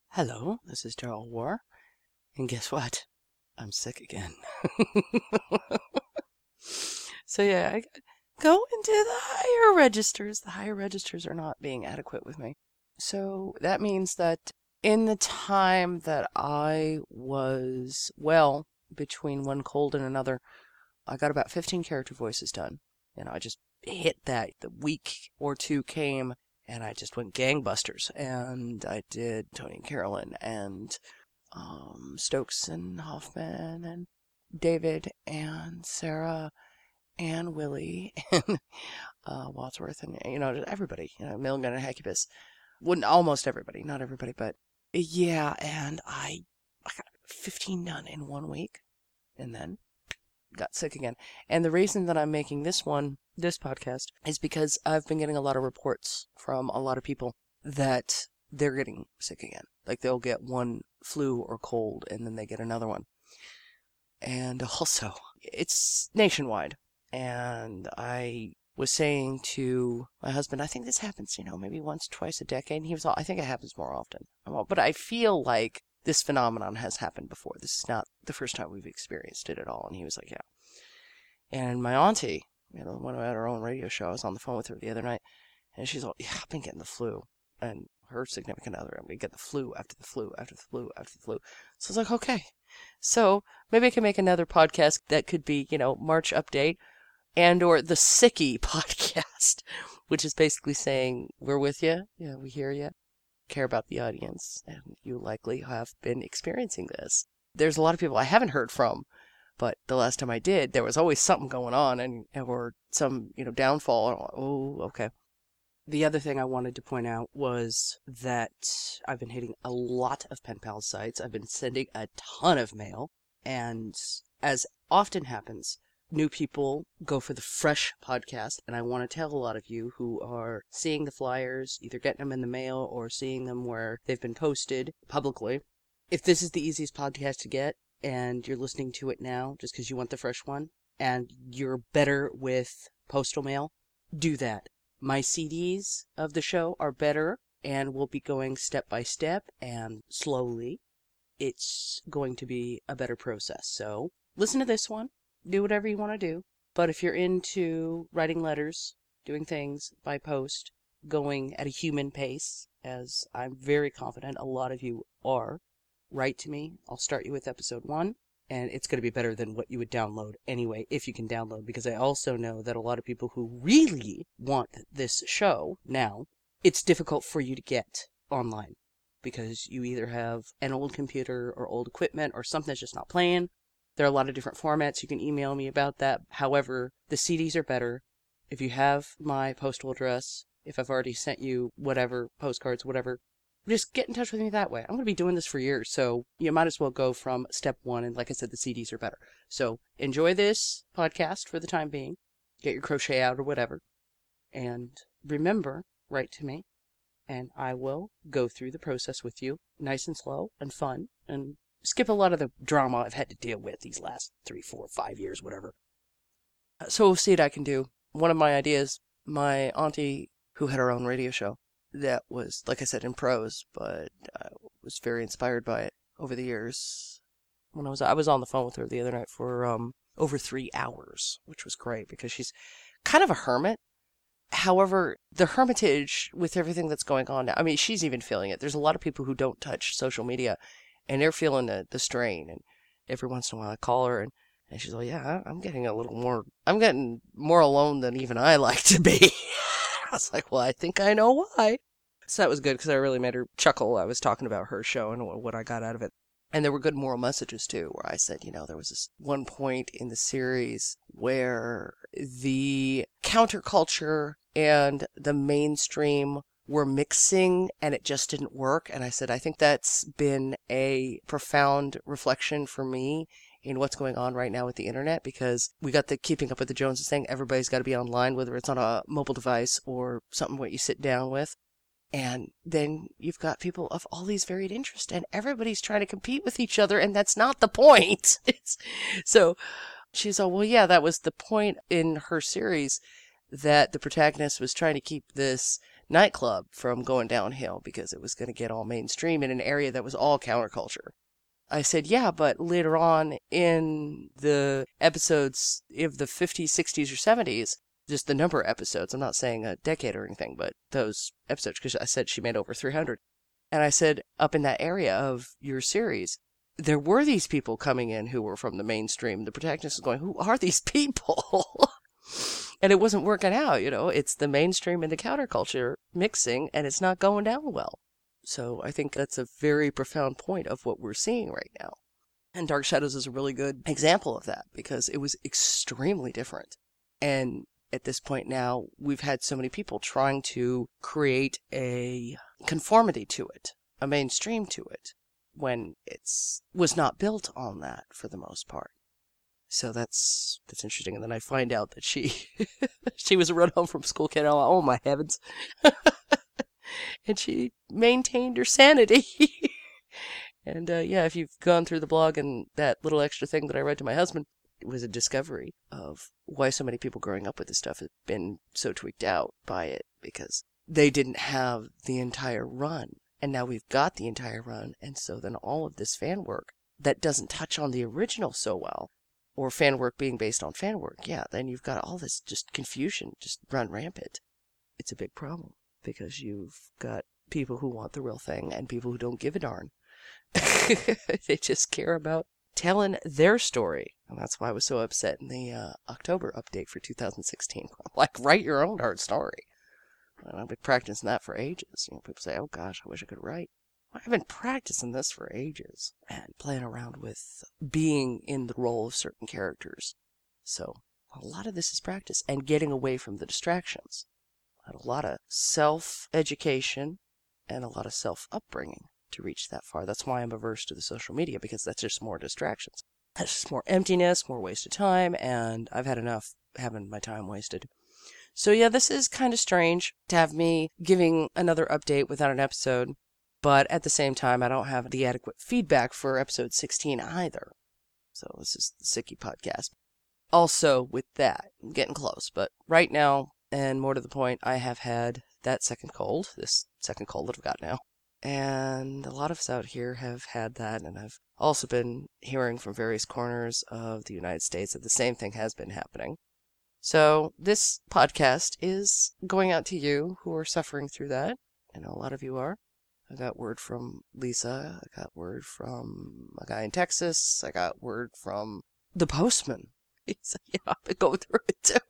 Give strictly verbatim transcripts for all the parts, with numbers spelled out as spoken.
Hello, this is Daryl War, and guess what? I'm sick again. So yeah, I go into the higher registers. The higher registers are not being adequate with me. So that means that in the time that I was well between one cold and another, I got about fifteen character voices done. And I just hit that. The week or two came, and I just went gangbusters. And I did Tony and Carolyn and um, Stokes and Hoffman and David and Sarah and Willie and uh, Wadsworth and, you know, everybody, you know, Milligan and Hecubus. Wouldn't almost everybody, not everybody, but yeah. And I, I got fifteen done in one week and then got sick again. And the reason that I'm making this one, this podcast, is because I've been getting a lot of reports from a lot of people that they're getting sick again. Like they'll get one flu or cold and then they get another one. And also, it's nationwide. And I was saying to my husband, I think this happens, you know, maybe once, twice a decade. And he was all, I think it happens more often. I'm all, but I feel like this phenomenon has happened before. This is not the first time we've experienced it at all. And he was like, yeah. And my auntie, you know, when I had her own radio show, I was on the phone with her the other night. And she's all, yeah, I've been getting the flu. And her significant other, I'm going to get the flu after the flu after the flu after the flu. So I was like, okay. So maybe I can make another podcast that could be, you know, March update and or the Sicky podcast, which is basically saying, we're with you. Yeah, we hear you. Care about the audience. And you likely have been experiencing this. There's a lot of people I haven't heard from, but the last time I did, there was always something going on and or some, you know, downfall. Oh, okay. The other thing I wanted to point out was that I've been hitting a lot of pen pal sites. I've been sending a ton of mail. And as often happens, new people go for the fresh podcast. And I want to tell a lot of you who are seeing the flyers, either getting them in the mail or seeing them where they've been posted publicly. If this is the easiest podcast to get and you're listening to it now just because you want the fresh one and you're better with postal mail, do that. My C Ds of the show are better and will be going step by step and slowly. It's going to be a better process. So listen to this one. Do whatever you want to do. But if you're into writing letters, doing things by post, going at a human pace, as I'm very confident a lot of you are, write to me. I'll start you with episode one. And it's going to be better than what you would download anyway, if you can download, because I also know that a lot of people who really want this show now, it's difficult for you to get online because you either have an old computer or old equipment or something that's just not playing. There are a lot of different formats. You can email me about that. However, the C Ds are better. If you have my postal address, if I've already sent you whatever, postcards, whatever, just get in touch with me that way. I'm going to be doing this for years, so you might as well go from step one. And like I said, the C Ds are better. So enjoy this podcast for the time being. Get your crochet out or whatever. And remember, write to me. And I will go through the process with you, nice and slow and fun. And skip a lot of the drama I've had to deal with these last three, four, five years, whatever. So we'll see what I can do. One of my ideas, my auntie who had her own radio show, that was, like I said, in prose, but I was very inspired by it over the years. When I was I was on the phone with her the other night for um over three hours, which was great because she's kind of a hermit. However, the hermitage with everything that's going on now, I mean, she's even feeling it. There's a lot of people who don't touch social media, and they're feeling the, the strain. And every once in a while I call her, and, and she's like, yeah, I'm getting a little more, I'm getting more alone than even I like to be. I was like, well, I think I know why. So that was good because I really made her chuckle. I was talking about her show and what I got out of it. And there were good moral messages, too, where I said, you know, there was this one point in the series where the counterculture and the mainstream were mixing and it just didn't work. And I said, I think that's been a profound reflection for me in what's going on right now with the internet, because we got the Keeping Up with the Joneses thing. Everybody's got to be online, whether it's on a mobile device or something what you sit down with. And then you've got people of all these varied interests, and everybody's trying to compete with each other, and that's not the point. It's, so she's all, well, yeah, that was the point in her series, that the protagonist was trying to keep this nightclub from going downhill because it was going to get all mainstream in an area that was all counterculture. I said, yeah, but later on in the episodes of the fifties, sixties, or seventies, just the number of episodes, I'm not saying a decade or anything, but those episodes, because I said she made over three hundred. And I said, up in that area of your series, there were these people coming in who were from the mainstream. The protagonist is going, who are these people? And it wasn't working out, you know. It's the mainstream and the counterculture mixing, and it's not going down well. So I think that's a very profound point of what we're seeing right now. And Dark Shadows is a really good example of that because it was extremely different. And at this point now, we've had so many people trying to create a conformity to it, a mainstream to it, when it's was not built on that for the most part. So that's that's interesting. And then I find out that she she was a run home from school kid. Oh, my heavens. And she maintained her sanity. And uh, yeah, if you've gone through the blog and that little extra thing that I read to my husband, it was a discovery of why so many people growing up with this stuff have been so tweaked out by it because they didn't have the entire run. And now we've got the entire run. And so then all of this fan work that doesn't touch on the original so well, or fan work being based on fan work, yeah, then you've got all this just confusion just run rampant. It's a big problem because you've got people who want the real thing and people who don't give a darn. They just care about telling their story. And that's why I was so upset in the uh, October update for two thousand sixteen. I'm like, write your own darn story. And I've been practicing that for ages. You know, people say, oh gosh, I wish I could write. Well, I've been practicing this for ages and playing around with being in the role of certain characters. So a lot of this is practice and getting away from the distractions. A lot of self-education and a lot of self-upbringing to reach that far. That's why I'm averse to the social media, because that's just more distractions. That's just more emptiness, more wasted time, and I've had enough having my time wasted. So yeah, this is kind of strange to have me giving another update without an episode, but at the same time, I don't have the adequate feedback for episode sixteen either. So this is the Sicky podcast. Also, with that, I'm getting close, but right now, and more to the point, I have had that second cold, this second cold that I've got now. And a lot of us out here have had that, and I've also been hearing from various corners of the United States that the same thing has been happening. So this podcast is going out to you who are suffering through that. I know a lot of you are. I got word from Lisa. I got word from a guy in Texas. I got word from the postman. He said, yeah, I've been going through it too.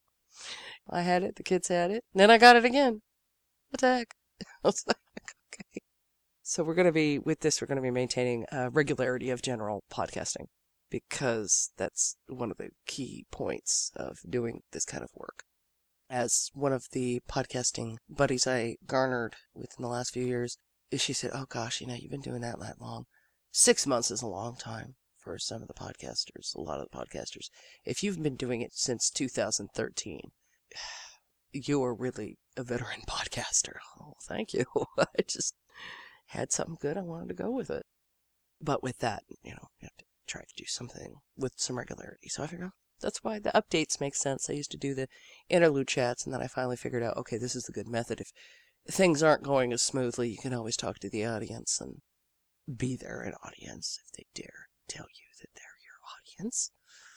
I had it, the kids had it, and then I got it again. What the heck? I was like, okay. So we're going to be, with this, we're going to be maintaining a regularity of general podcasting because that's one of the key points of doing this kind of work. As one of the podcasting buddies I garnered within the last few years, she said, oh gosh, you know, you've been doing that that long. Six months is a long time for some of the podcasters, a lot of the podcasters. If you've been doing it since two thousand thirteen, you are really a veteran podcaster. Oh, thank you. I just had something good. I wanted to go with it. But with that, you know, you have to try to do something with some regularity. So I figured out that's why the updates make sense. I used to do the interlude chats, and then I finally figured out, okay, this is the good method. If things aren't going as smoothly, you can always talk to the audience and be there an audience if they dare tell you that they're your audience.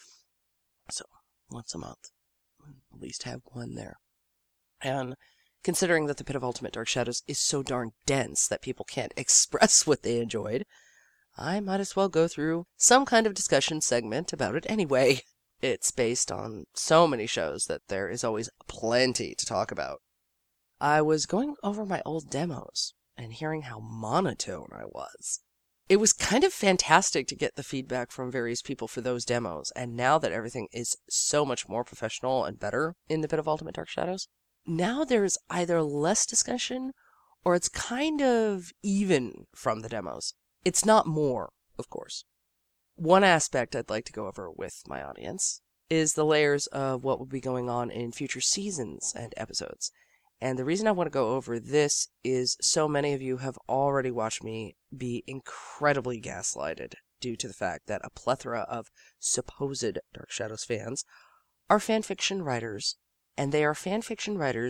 So once a month, at least have one there. And considering that the Pit of Ultimate Dark Shadows is so darn dense that people can't express what they enjoyed, I might as well go through some kind of discussion segment about it anyway. It's based on so many shows that there is always plenty to talk about. I was going over my old demos and hearing how monotone I was. It was kind of fantastic to get the feedback from various people for those demos, and now that everything is so much more professional and better in the Pit of Ultimate Dark Shadows, now there's either less discussion or it's kind of even from the demos. It's not more, of course. One aspect I'd like to go over with my audience is the layers of what will be going on in future seasons and episodes. And the reason I want to go over this is so many of you have already watched me be incredibly gaslighted due to the fact that a plethora of supposed Dark Shadows fans are fanfiction writers, and they are fanfiction writers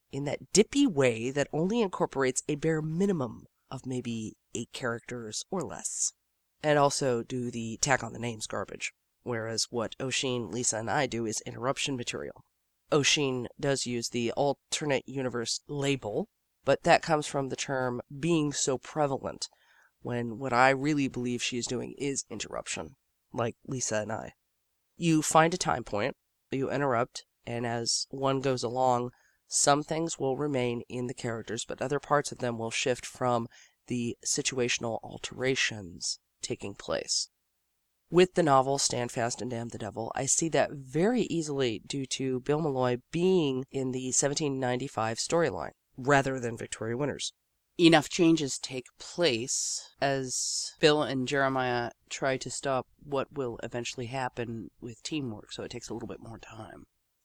in that dippy way that only incorporates a bare minimum of maybe eight characters or less. And also do the tack on the names garbage. Whereas what Oshin, Lisa, and I do is interruption material. Oshin does use the alternate universe label, but that comes from the term being so prevalent, when what I really believe she is doing is interruption, like Lisa and I. You find a time point, you interrupt, and as one goes along, some things will remain in the characters, but other parts of them will shift from the situational alterations taking place. With the novel Stand Fast and Damn the Devil, I see that very easily due to Bill Malloy being in the seventeen ninety-five storyline rather than Victoria Winters. Enough changes take place as Bill and Jeremiah try to stop what will eventually happen with teamwork, so it takes a little bit more time.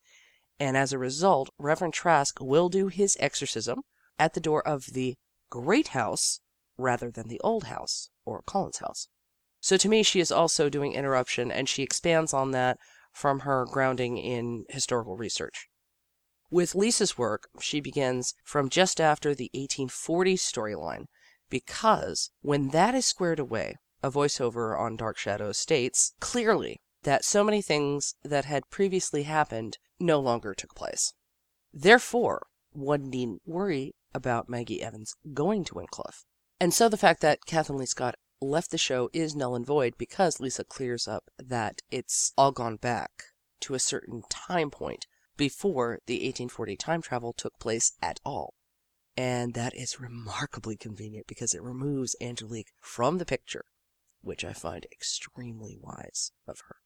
And as a result, Reverend Trask will do his exorcism at the door of the Great House rather than the Old House or Collins House. So to me, she is also doing interruption, and she expands on that from her grounding in historical research. With Lisa's work, she begins from just after the eighteen forties storyline, because when that is squared away, a voiceover on Dark Shadows states clearly that so many things that had previously happened no longer took place. Therefore, one needn't worry about Maggie Evans going to Wynncliffe. And so the fact that Kathleen Lee Scott left the show is null and void because Lisa clears up that it's all gone back to a certain time point before the eighteen forty time travel took place at all. And that is remarkably convenient because it removes Angelique from the picture, which I find extremely wise of her.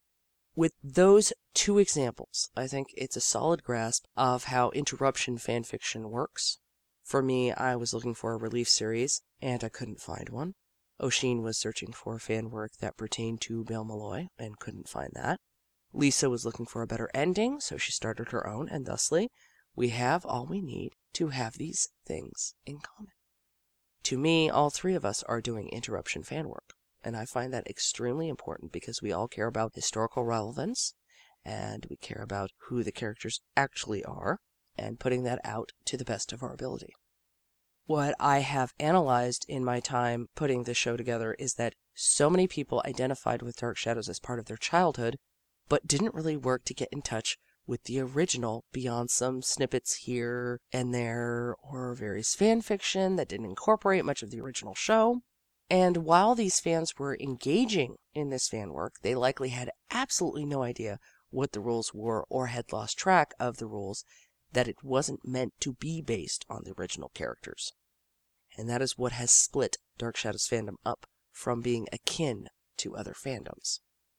With those two examples, I think it's a solid grasp of how interruption fanfiction works. For me, I was looking for a relief series, and I couldn't find one. Oshin was searching for fan work that pertained to Bill Malloy and couldn't find that. Lisa was looking for a better ending, so she started her own, and thusly, we have all we need to have these things in common. To me, all three of us are doing interruption fan work, and I find that extremely important because we all care about historical relevance, and we care about who the characters actually are, and putting that out to the best of our ability. What I have analyzed in my time putting this show together is that so many people identified with Dark Shadows as part of their childhood, but didn't really work to get in touch with the original beyond some snippets here and there or various fan fiction that didn't incorporate much of the original show. And while these fans were engaging in this fan work, they likely had absolutely no idea what the rules were or had lost track of the rules that it wasn't meant to be based on the original characters. And that is what has split Dark Shadows fandom up from being akin to other fandoms.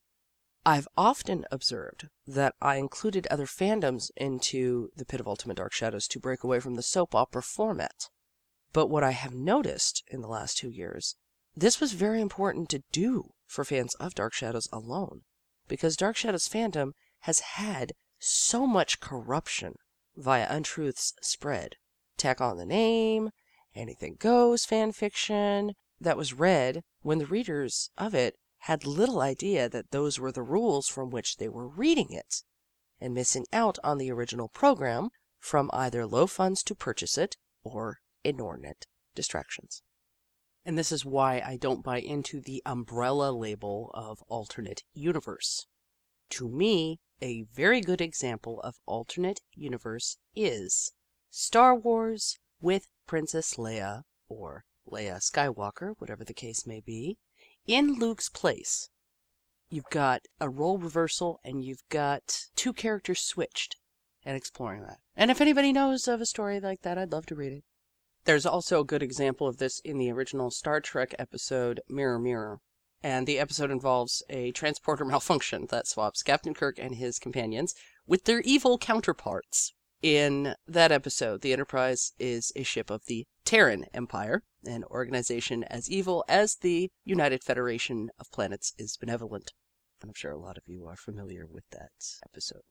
I've often observed that I included other fandoms into the Pit of Ultimate Dark Shadows to break away from the soap opera format. But what I have noticed in the last two years, this was very important to do for fans of Dark Shadows alone, because Dark Shadows fandom has had so much corruption via untruths spread. Tack on the name, anything goes fan fiction that was read when the readers of it had little idea that those were the rules from which they were reading it, and missing out on the original program from either low funds to purchase it or inordinate distractions. And this is why I don't buy into the umbrella label of alternate universe. To me, a very good example of alternate universe is Star Wars with Princess Leia, or Leia Skywalker, whatever the case may be, in Luke's place. You've got a role reversal and you've got two characters switched, and exploring that. And if anybody knows of a story like that, I'd love to read it. There's also a good example of this in the original Star Trek episode Mirror Mirror. And the episode involves a transporter malfunction that swaps Captain Kirk and his companions with their evil counterparts. In that episode, the Enterprise is a ship of the Terran Empire, an organization as evil as the United Federation of Planets is benevolent. And I'm sure a lot of you are familiar with that episode.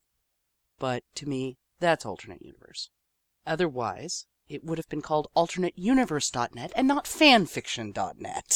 But to me, that's alternate universe. Otherwise, it would have been called alternate universe dot net and not fanfiction dot net.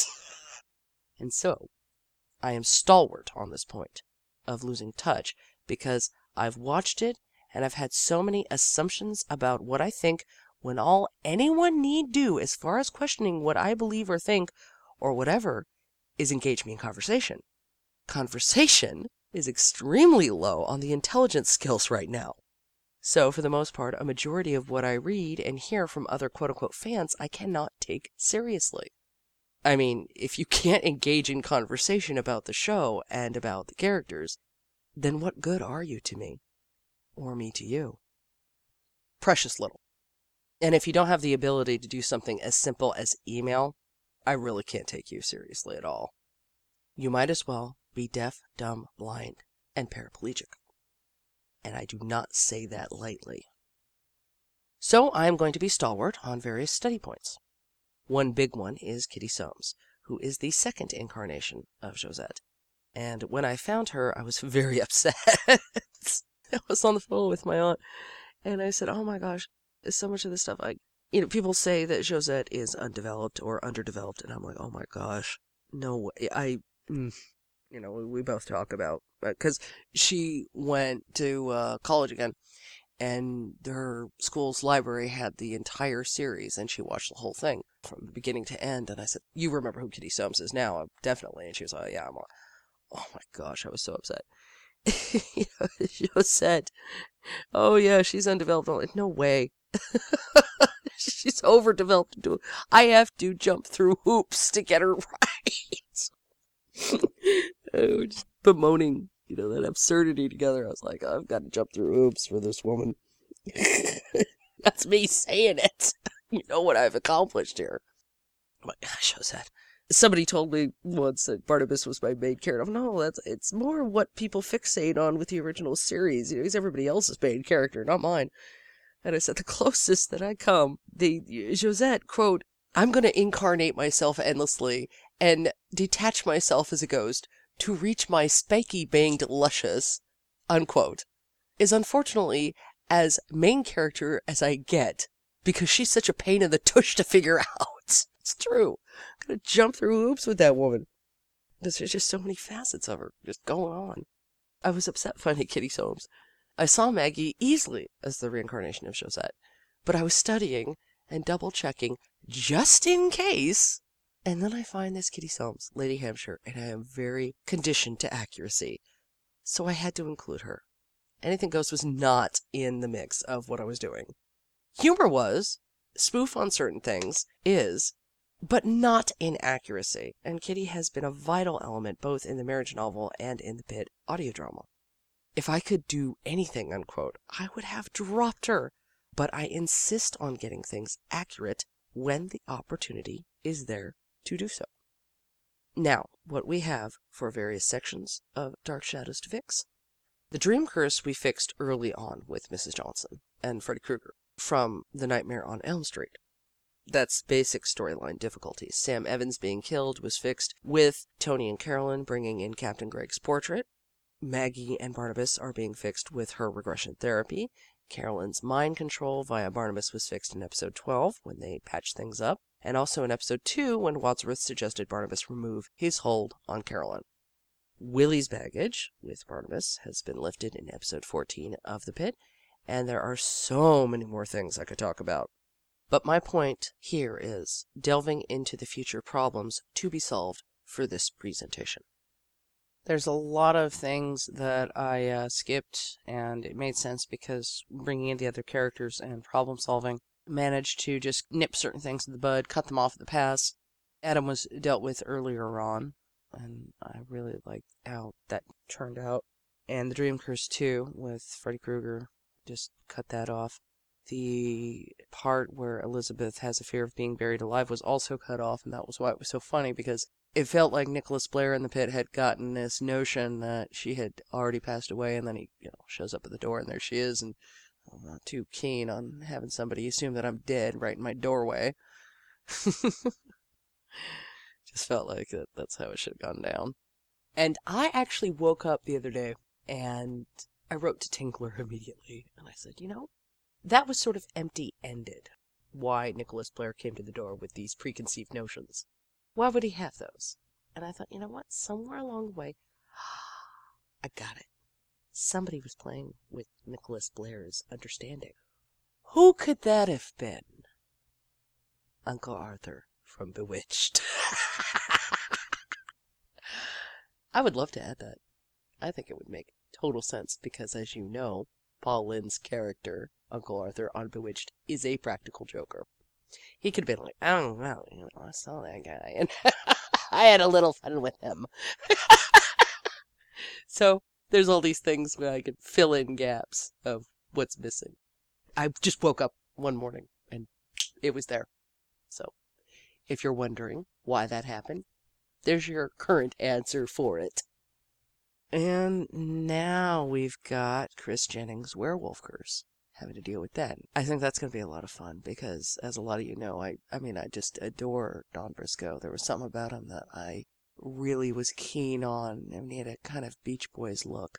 And so, I am stalwart on this point of losing touch because I've watched it and I've had so many assumptions about what I think when all anyone need do as far as questioning what I believe or think or whatever is engage me in conversation. Conversation is extremely low on the intelligence skills right now. So, for the most part, a majority of what I read and hear from other quote unquote fans I cannot take seriously. I mean, if you can't engage in conversation about the show and about the characters, then what good are you to me? Or me to you? Precious little. And if you don't have the ability to do something as simple as email, I really can't take you seriously at all. You might as well be deaf, dumb, blind, and paraplegic. And I do not say that lightly. So I am going to be stalwart on various study points. One big one is Kitty Soames, who is the second incarnation of Josette. And when I found her, I was very upset. I was on the phone with my aunt, and I said, oh my gosh, so much of this stuff, I, you know, people say that Josette is undeveloped or underdeveloped, and I'm like, oh my gosh, no way. I, mm, you know, we, we both talk about, because she went to uh, college again, and her school's library had the entire series, and she watched the whole thing from beginning to end. And I said, you remember who Kitty Soames is now? Uh, definitely. And she was like, yeah, I'm like, oh my gosh, I was so upset. You know, Josette, oh yeah, she's undeveloped. I'm like, no way. She's overdeveloped. To, I have to jump through hoops to get her right. Just bemoaning, you know, that absurdity together. I was like, I've got to jump through hoops for this woman. That's me saying it. You know what I've accomplished here. I'm like, gosh, Josette. Somebody told me once that Barnabas was my main character. I'm, no, that's it's more what people fixate on with the original series. You know, he's everybody else's main character, not mine. And I said, the closest that I come, the Josette, quote, I'm going to incarnate myself endlessly and detach myself as a ghost to reach my spiky banged luscious, unquote, is unfortunately as main character as I get because she's such a pain in the tush to figure out. It's true. I'm going to jump through hoops with that woman. There's just so many facets of her just going on. I was upset finding Kitty Soames. I saw Maggie easily as the reincarnation of Josette, but I was studying and double-checking just in case, and then I find this Kitty Soames, Lady Hampshire, and I am very conditioned to accuracy, so I had to include her. Anything Goes was not in the mix of what I was doing. Humor was, spoof on certain things is, but not in accuracy, and Kitty has been a vital element both in the marriage novel and in the Pit audio drama. If I could do anything, unquote, I would have dropped her, but I insist on getting things accurate when the opportunity is there to do so. Now, what we have for various sections of Dark Shadows to fix. The dream curse we fixed early on with Missus Johnson and Freddy Krueger from The Nightmare on Elm Street. That's basic storyline difficulties. Sam Evans being killed was fixed with Tony and Carolyn bringing in Captain Greg's portrait. Maggie and Barnabas are being fixed with her regression therapy. Carolyn's mind control via Barnabas was fixed in episode twelve when they patched things up, and also in episode two when Wadsworth suggested Barnabas remove his hold on Carolyn. Willie's baggage with Barnabas has been lifted in episode fourteen of The Pit, and there are so many more things I could talk about. But my point here is delving into the future problems to be solved for this presentation. There's a lot of things that I uh, skipped, and it made sense because bringing in the other characters and problem solving managed to just nip certain things in the bud, cut them off at the pass. Adam was dealt with earlier on, and I really liked how that turned out. And the Dream Curse too, with Freddy Krueger, just cut that off. The part where Elizabeth has a fear of being buried alive was also cut off, and that was why it was so funny, because it felt like Nicholas Blair in the Pit had gotten this notion that she had already passed away, and then he, you know, shows up at the door, and there she is, and I'm not too keen on having somebody assume that I'm dead right in my doorway. Just felt like that, that's how it should have gone down. And I actually woke up the other day, and I wrote to Tinkler immediately, and I said, you know, that was sort of empty-ended, why Nicholas Blair came to the door with these preconceived notions. Why would he have those? And I thought, you know what? Somewhere along the way, I got it. somebody was playing with Nicholas Blair's understanding. Who could that have been? Uncle Arthur from Bewitched. I would love to add that. I think it would make total sense because, as you know, Paul Lynde's character, Uncle Arthur on Bewitched, is a practical joker. He could have been like, oh, well, you know, I saw that guy, and I had a little fun with him. So there's all these things where I could fill in gaps of what's missing. I just woke up one morning, and it was there. So if you're wondering why that happened, there's your current answer for it. And now we've got Chris Jennings' Werewolf Curse, having to deal with that. I think that's going to be a lot of fun because, as a lot of you know, I, I mean, I just adore Don Briscoe. There was something about him that I really was keen on. I mean, he had a kind of Beach Boys look.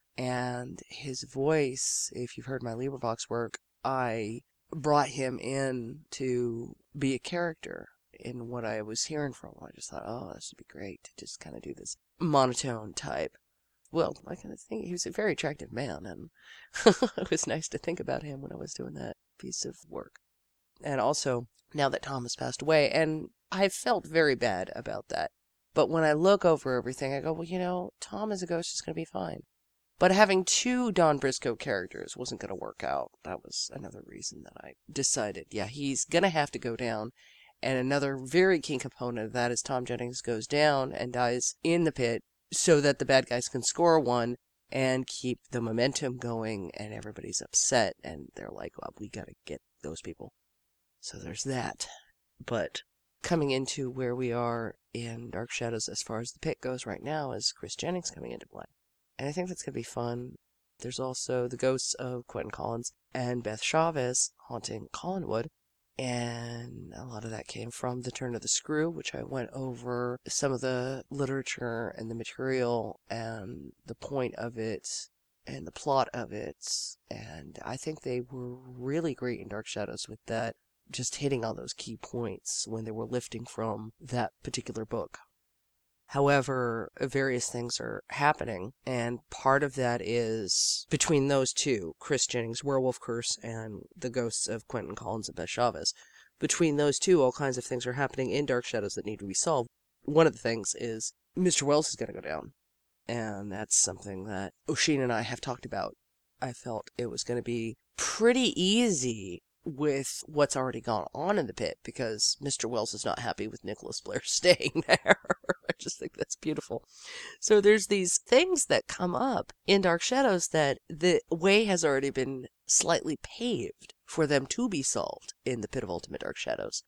And his voice, if you've heard my LibriVox work, I brought him in to be a character in what I was hearing from him. I just thought, oh, this would be great to just kind of do this monotone type. Well, I kind of think he was a very attractive man, and it was nice to think about him when I was doing that piece of work. And also, now that Tom has passed away, and I felt very bad about that. But when I look over everything, I go, well, you know, Tom as a ghost is going to be fine. But having two Don Briscoe characters wasn't going to work out. That was another reason that I decided, yeah, he's going to have to go down. And another very key component of that is Tom Jennings goes down and dies in the pit so that the bad guys can score one and keep the momentum going, and everybody's upset, and they're like, well, we got to get those people. So there's that. But coming into where we are in Dark Shadows as far as the pit goes right now is Chris Jennings coming into play. And I think that's going to be fun. There's also the ghosts of Quentin Collins and Beth Chavez haunting Collinwood. And a lot of that came from The Turn of the Screw, which I went over some of the literature and the material and the point of it and the plot of it. And I think they were really great in Dark Shadows with that, just hitting on those key points when they were lifting from that particular book. However, various things are happening, and part of that is between those two, Chris Jennings' Werewolf Curse and the ghosts of Quentin Collins and Beth Chavez. Between those two, all kinds of things are happening in Dark Shadows that need to be solved. One of the things is Mister Wells is going to go down, and that's something that Oshin and I have talked about. I felt it was going to be pretty easy with what's already gone on in the pit because Mister Wells is not happy with Nicholas Blair staying there. I just think that's beautiful. So there's these things that come up in Dark Shadows that the way has already been slightly paved for them to be solved in the Pit of Ultimate Dark Shadows.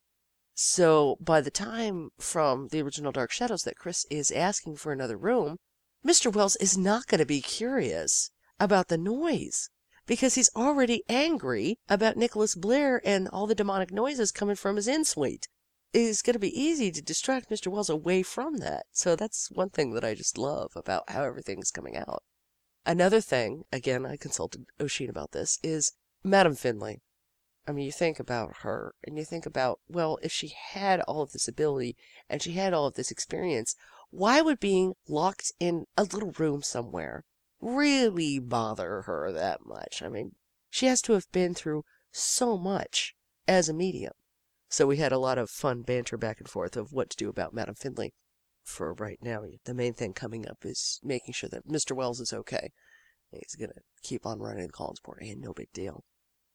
So by the time from the original Dark Shadows that Chris is asking for another room, Mister Wells is not going to be curious about the noise because he's already angry about Nicholas Blair and all the demonic noises coming from his in-suite. It's going to be easy to distract Mister Wells away from that. So that's one thing that I just love about how everything's coming out. Another thing, again, I consulted Oshin about this, is Madame Finlay. I mean, you think about her and you think about, well, if she had all of this ability and she had all of this experience, why would being locked in a little room somewhere really bother her that much? I mean, she has to have been through so much as a medium. So we had a lot of fun banter back and forth of what to do about Madame Finlay. For right now, the main thing coming up is making sure that Mister Wells is okay. He's going to keep on running the Collinsport, and no big deal.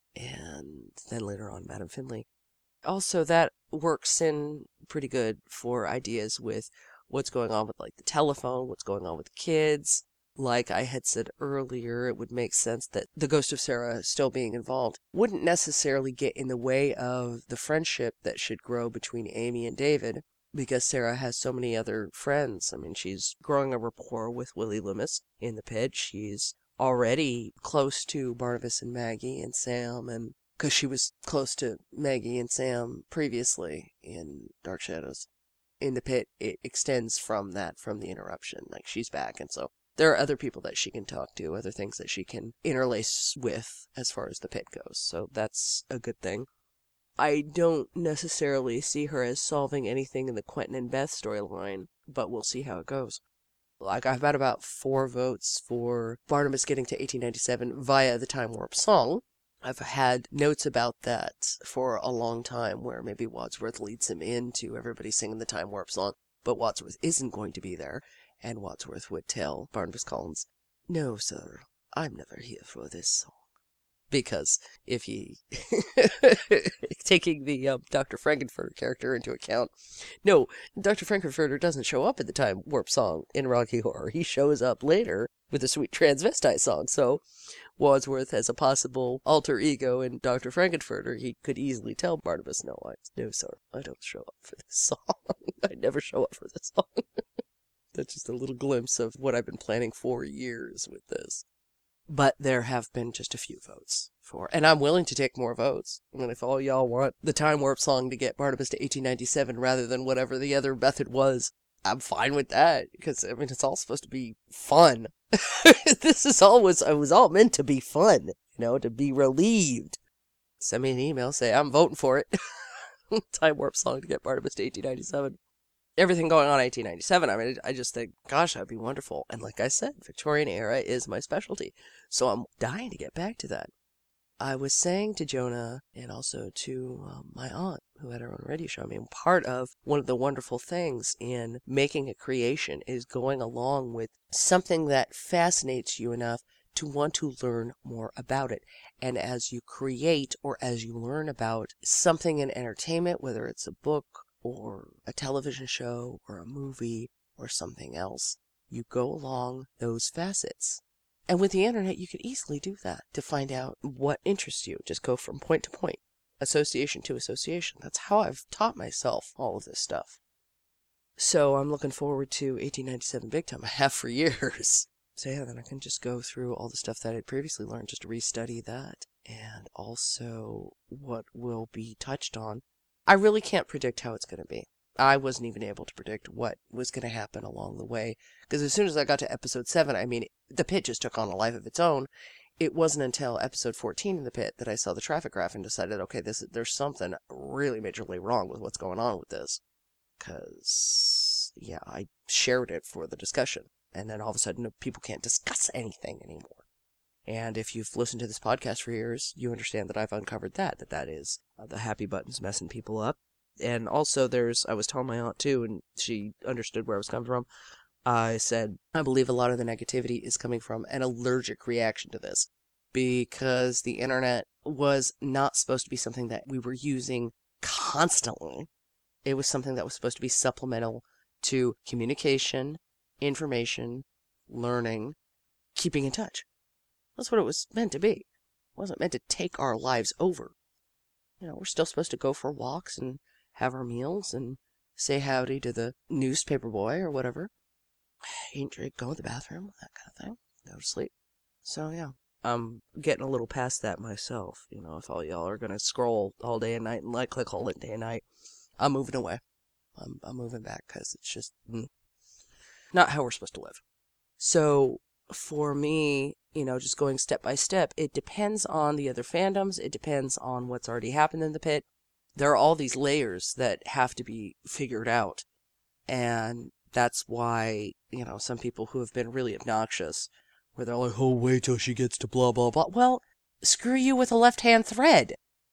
And then later on, Madame Finlay. Also, that works in pretty good for ideas with what's going on with, like, the telephone, what's going on with the kids. Like I had said earlier, it would make sense that the ghost of Sarah still being involved wouldn't necessarily get in the way of the friendship that should grow between Amy and David, because Sarah has so many other friends. I mean, she's growing a rapport with Willie Loomis in the pit. She's already close to Barnabas and Maggie and Sam, and because she was close to Maggie and Sam previously in Dark Shadows. In the pit, it extends from that, from the interruption. Like, she's back, and so there are other people that she can talk to, other things that she can interlace with as far as the pit goes. So that's a good thing. I don't necessarily see her as solving anything in the Quentin and Beth storyline, but we'll see how it goes. Like, I've had about four votes for Barnabas getting to eighteen ninety-seven via the Time Warp song. I've had notes about that for a long time where maybe Wadsworth leads him into everybody singing the Time Warp song, but Wadsworth isn't going to be there. And Wadsworth would tell Barnabas Collins, "No, sir, I'm never here for this song." Because if he, taking the um, Doctor Frankenfurter character into account, no, Doctor Frankenfurter doesn't show up in the Time Warp song in Rocky Horror. He shows up later with a sweet transvestite song. So Wadsworth as a possible alter ego in Doctor Frankenfurter, he could easily tell Barnabas, no, I, no, sir, I don't show up for this song. I never show up for this song. That's just a little glimpse of what I've been planning for years with this. But there have been just a few votes for, and I'm willing to take more votes. I mean, if all y'all want the Time Warp song to get Barnabas to eighteen ninety-seven rather than whatever the other method was, I'm fine with that. Because, I mean, it's all supposed to be fun. This is always, it was all meant to be fun, you know, to be relieved. Send me an email, say, I'm voting for it. Time Warp song to get Barnabas to eighteen ninety-seven. Everything going on in eighteen ninety-seven, I mean, I just think, gosh, that'd be wonderful. And like I said, Victorian era is my specialty. So I'm dying to get back to that. I was saying to Jonah and also to um, my aunt, who had her own radio show, I mean, part of one of the wonderful things in making a creation is going along with something that fascinates you enough to want to learn more about it. And as you create or as you learn about something in entertainment, whether it's a book, or a television show, or a movie, or something else, you go along those facets. And with the internet, you could easily do that to find out what interests you. Just go from point to point, association to association. That's how I've taught myself all of this stuff. So I'm looking forward to eighteen ninety-seven Big Time. I have for years. So yeah, then I can just go through all the stuff that I'd previously learned, just to restudy that, and also what will be touched on. I really can't predict how it's going to be. I wasn't even able to predict what was going to happen along the way. Because as soon as I got to episode seven, I mean, the pit just took on a life of its own. It wasn't until episode fourteen in the pit that I saw the traffic graph and decided, okay, this there's something really majorly wrong with what's going on with this. Because, yeah, I shared it for the discussion. And then all of a sudden, people can't discuss anything anymore. And if you've listened to this podcast for years, you understand that I've uncovered that, that that is uh, the happy buttons messing people up. And also there's, I was telling my aunt too, and she understood where I was coming from. I said, I believe a lot of the negativity is coming from an allergic reaction to this. Because the internet was not supposed to be something that we were using constantly. It was something that was supposed to be supplemental to communication, information, learning, keeping in touch. That's what it was meant to be. It wasn't meant to take our lives over. You know, we're still supposed to go for walks and have our meals and say howdy to the newspaper boy or whatever. Eat, drink, go to the bathroom, that kind of thing. Go to sleep. So, yeah. I'm getting a little past that myself. You know, if all y'all are going to scroll all day and night and like click all day and night, I'm moving away. I'm, I'm moving back because it's just mm, not how we're supposed to live. So, for me, you know, just going step by step, it depends on the other fandoms. It depends on what's already happened in the pit. There are all these layers that have to be figured out. And that's why, you know, some people who have been really obnoxious, where they're like, oh, wait till she gets to blah, blah, blah. Well, screw you with a left-hand thread.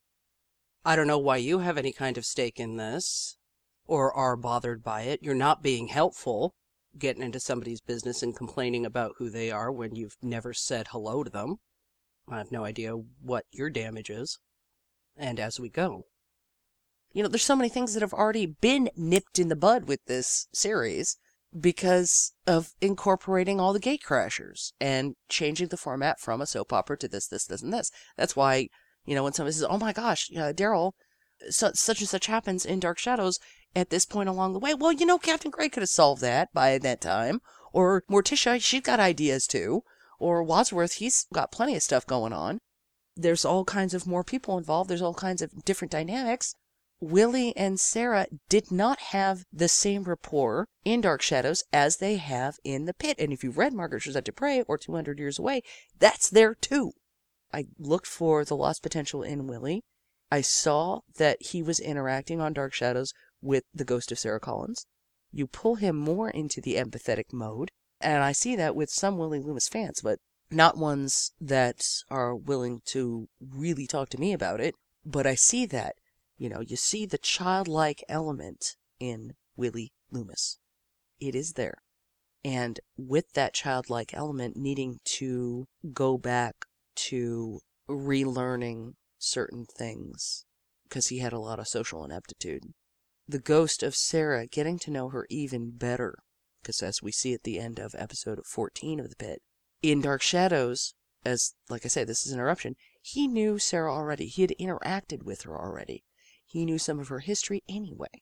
I don't know why you have any kind of stake in this or are bothered by it. You're not being helpful. Getting into somebody's business and complaining about who they are when you've never said hello to them. I have no idea what your damage is. And as we go. You know, there's so many things that have already been nipped in the bud with this series because of incorporating all the gatecrashers and changing the format from a soap opera to this, this, this, and this. That's why, you know, when somebody says, oh my gosh, uh, Daryl, so, such and such happens in Dark Shadows, at this point along the way, well, you know, Captain Gray could have solved that by that time. Or Morticia, she's got ideas too. Or Wadsworth, he's got plenty of stuff going on. There's all kinds of more people involved. There's all kinds of different dynamics. Willie and Sarah did not have the same rapport in Dark Shadows as they have in the pit. And if you've read Margaret Rosette Dupre or two hundred Years Away, that's there too. I looked for the lost potential in Willie. I saw that he was interacting on Dark Shadows with the ghost of Sarah Collins. You pull him more into the empathetic mode And I see that with some Willie Loomis fans, but not ones that are willing to really talk to me about it. But I see that, you know, you see the childlike element in Willie Loomis. It is there. And with that childlike element needing to go back to relearning certain things because he had a lot of social ineptitude. The ghost of Sarah, getting to know her even better, because as we see at the end of episode fourteen of The Pit, in Dark Shadows, as, like I say, this is an interruption, he knew Sarah already. He had interacted with her already. He knew some of her history anyway.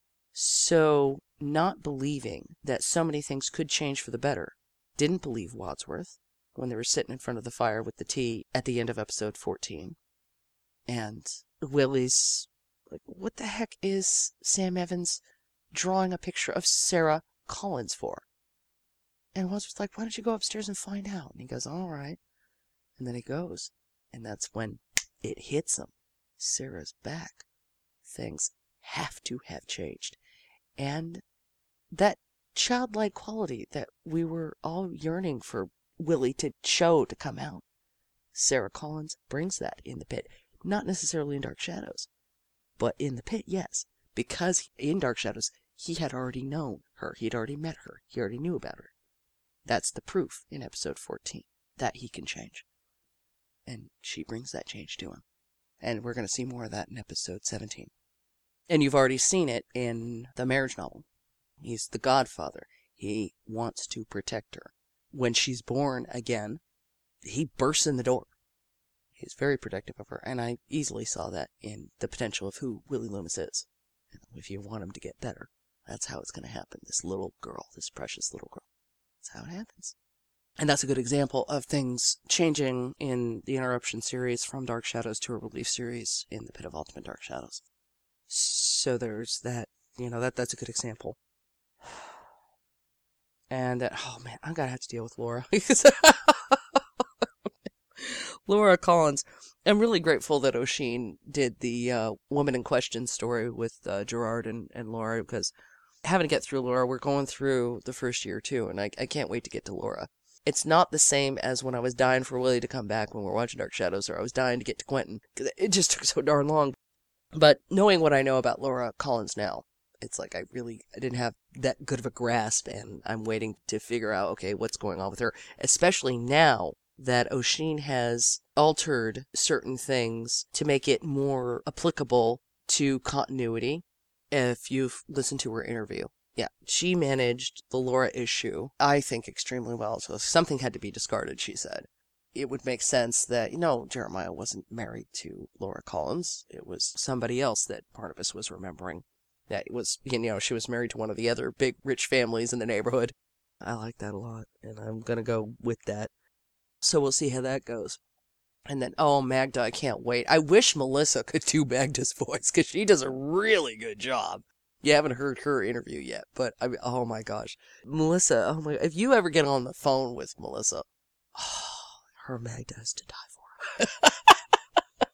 So, not believing that so many things could change for the better, didn't believe Wadsworth when they were sitting in front of the fire with the tea at the end of episode fourteen. And Willie's like, what the heck is Sam Evans drawing a picture of Sarah Collins for? And Wadsworth's like, why don't you go upstairs and find out? And he goes, all right. And then he goes. And that's when it hits him. Sarah's back. Things have to have changed. And that childlike quality that we were all yearning for Willie to show to come out, Sarah Collins brings that in The Pit. Not necessarily in Dark Shadows, but in The Pit, yes. Because in Dark Shadows, he had already known her. He had already met her. He already knew about her. That's the proof in episode fourteen that he can change. And she brings that change to him. And we're going to see more of that in episode seventeen. And you've already seen it in the marriage novel. He's the godfather. He wants to protect her. When she's born again, he bursts in the door. He's very protective of her. And I easily saw that in the potential of who Willie Loomis is. If you want him to get better, that's how it's going to happen. This little girl, this precious little girl. That's how it happens. And that's a good example of things changing in the Interruption series from Dark Shadows to a relief series in The Pit of Ultimate Dark Shadows. So there's that, you know, that that's a good example. And that, oh man, I'm going to have to deal with Laura. Laura Collins. I'm really grateful that O'Sheen did the uh, Woman in Question story with uh, Gerard and, and Laura, because having to get through Laura, we're going through the first year too, and I, I can't wait to get to Laura. It's not the same as when I was dying for Willie to come back when we were watching Dark Shadows, or I was dying to get to Quentin, because it just took so darn long. But knowing what I know about Laura Collins now, it's like I really I didn't have that good of a grasp, and I'm waiting to figure out, okay, what's going on with her, especially now that O'Sheen has altered certain things to make it more applicable to continuity. If you've listened to her interview, yeah, she managed the Laura issue, I think, extremely well. So something had to be discarded, she said. It would make sense that, you know, Jeremiah wasn't married to Laura Collins. It was somebody else that Barnabas was remembering. That it was, you know, she was married to one of the other big rich families in the neighborhood. I like that a lot, and I'm going to go with that. So we'll see how that goes. And then, oh, Magda, I can't wait. I wish Melissa could do Magda's voice, because she does a really good job. You haven't heard her interview yet, but, I mean, oh my gosh. Melissa, oh my, if you ever get on the phone with Melissa, oh, her Magda is to die for.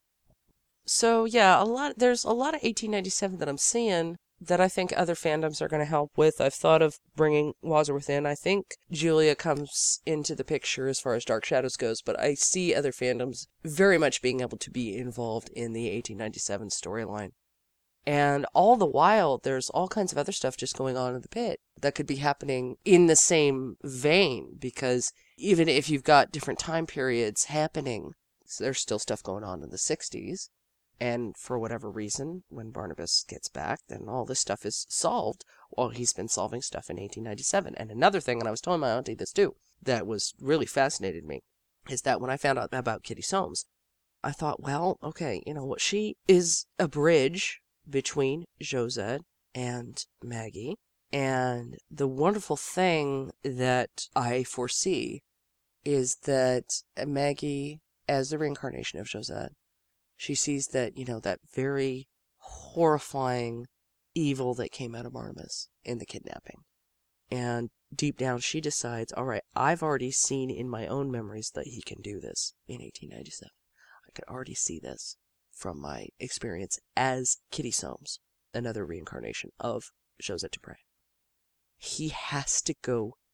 So, yeah, a lot. There's a lot of eighteen ninety-seven that I'm seeing that I think other fandoms are going to help with. I've thought of bringing Wadsworth in. I think Julia comes into the picture as far as Dark Shadows goes, but I see other fandoms very much being able to be involved in the eighteen ninety-seven storyline. And all the while, there's all kinds of other stuff just going on in the pit that could be happening in the same vein, because even if you've got different time periods happening, there's still stuff going on in the sixties. And for whatever reason, when Barnabas gets back, then all this stuff is solved while he's been solving stuff in eighteen ninety-seven. And another thing, and I was telling my auntie this too, that was really fascinated me, is that when I found out about Kitty Soames, I thought, well, okay, you know what, she is a bridge between Josette and Maggie. And the wonderful thing that I foresee is that Maggie, as the reincarnation of Josette, she sees that, you know, that very horrifying evil that came out of Barnabas in the kidnapping. And deep down, she decides, all right, I've already seen in my own memories that he can do this in eighteen ninety-seven. I could already see this from my experience as Kitty Soames, another reincarnation of Josette Dupre. He has to go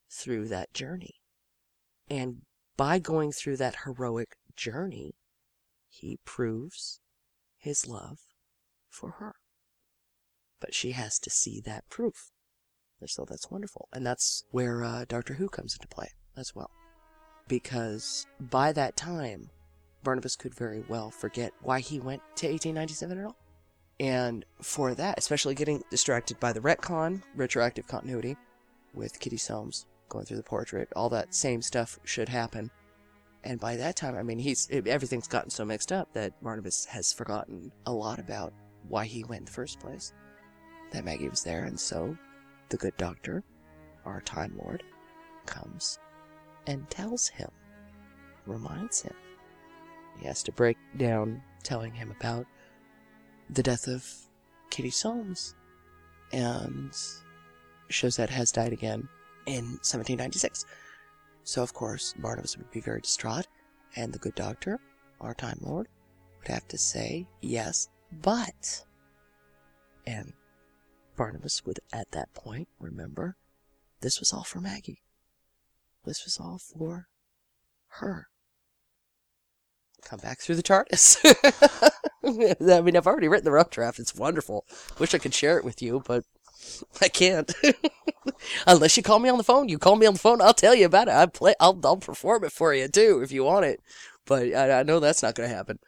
through that journey. And by going through that heroic journey, he proves his love for her. But she has to see that proof. So that's wonderful. And that's where uh, Doctor Who comes into play as well. Because by that time, Barnabas could very well forget why he went to eighteen ninety-seven at all. And for that, especially getting distracted by the retcon, retroactive continuity, with Kitty Soames going through the portrait, all that same stuff should happen. And by that time, I mean, he's everything's gotten so mixed up that Barnabas has forgotten a lot about why he went in the first place. That Maggie was there, and so the good doctor, our Time Lord, comes and tells him, reminds him. He has to break down telling him about the death of Kitty Soames, and Shozette has died again in seventeen ninety-six. So, of course, Barnabas would be very distraught, and the good doctor, our Time Lord, would have to say, yes, but... And Barnabas would, at that point, remember, this was all for Maggie. This was all for her. Come back through the TARDIS. I mean, I've already written the rough draft. It's wonderful. Wish I could share it with you, but I can't. Unless you call me on the phone. You call me on the phone, I'll tell you about it. I play. I'll, I'll perform it for you, too, if you want it. But I, I know that's not going to happen.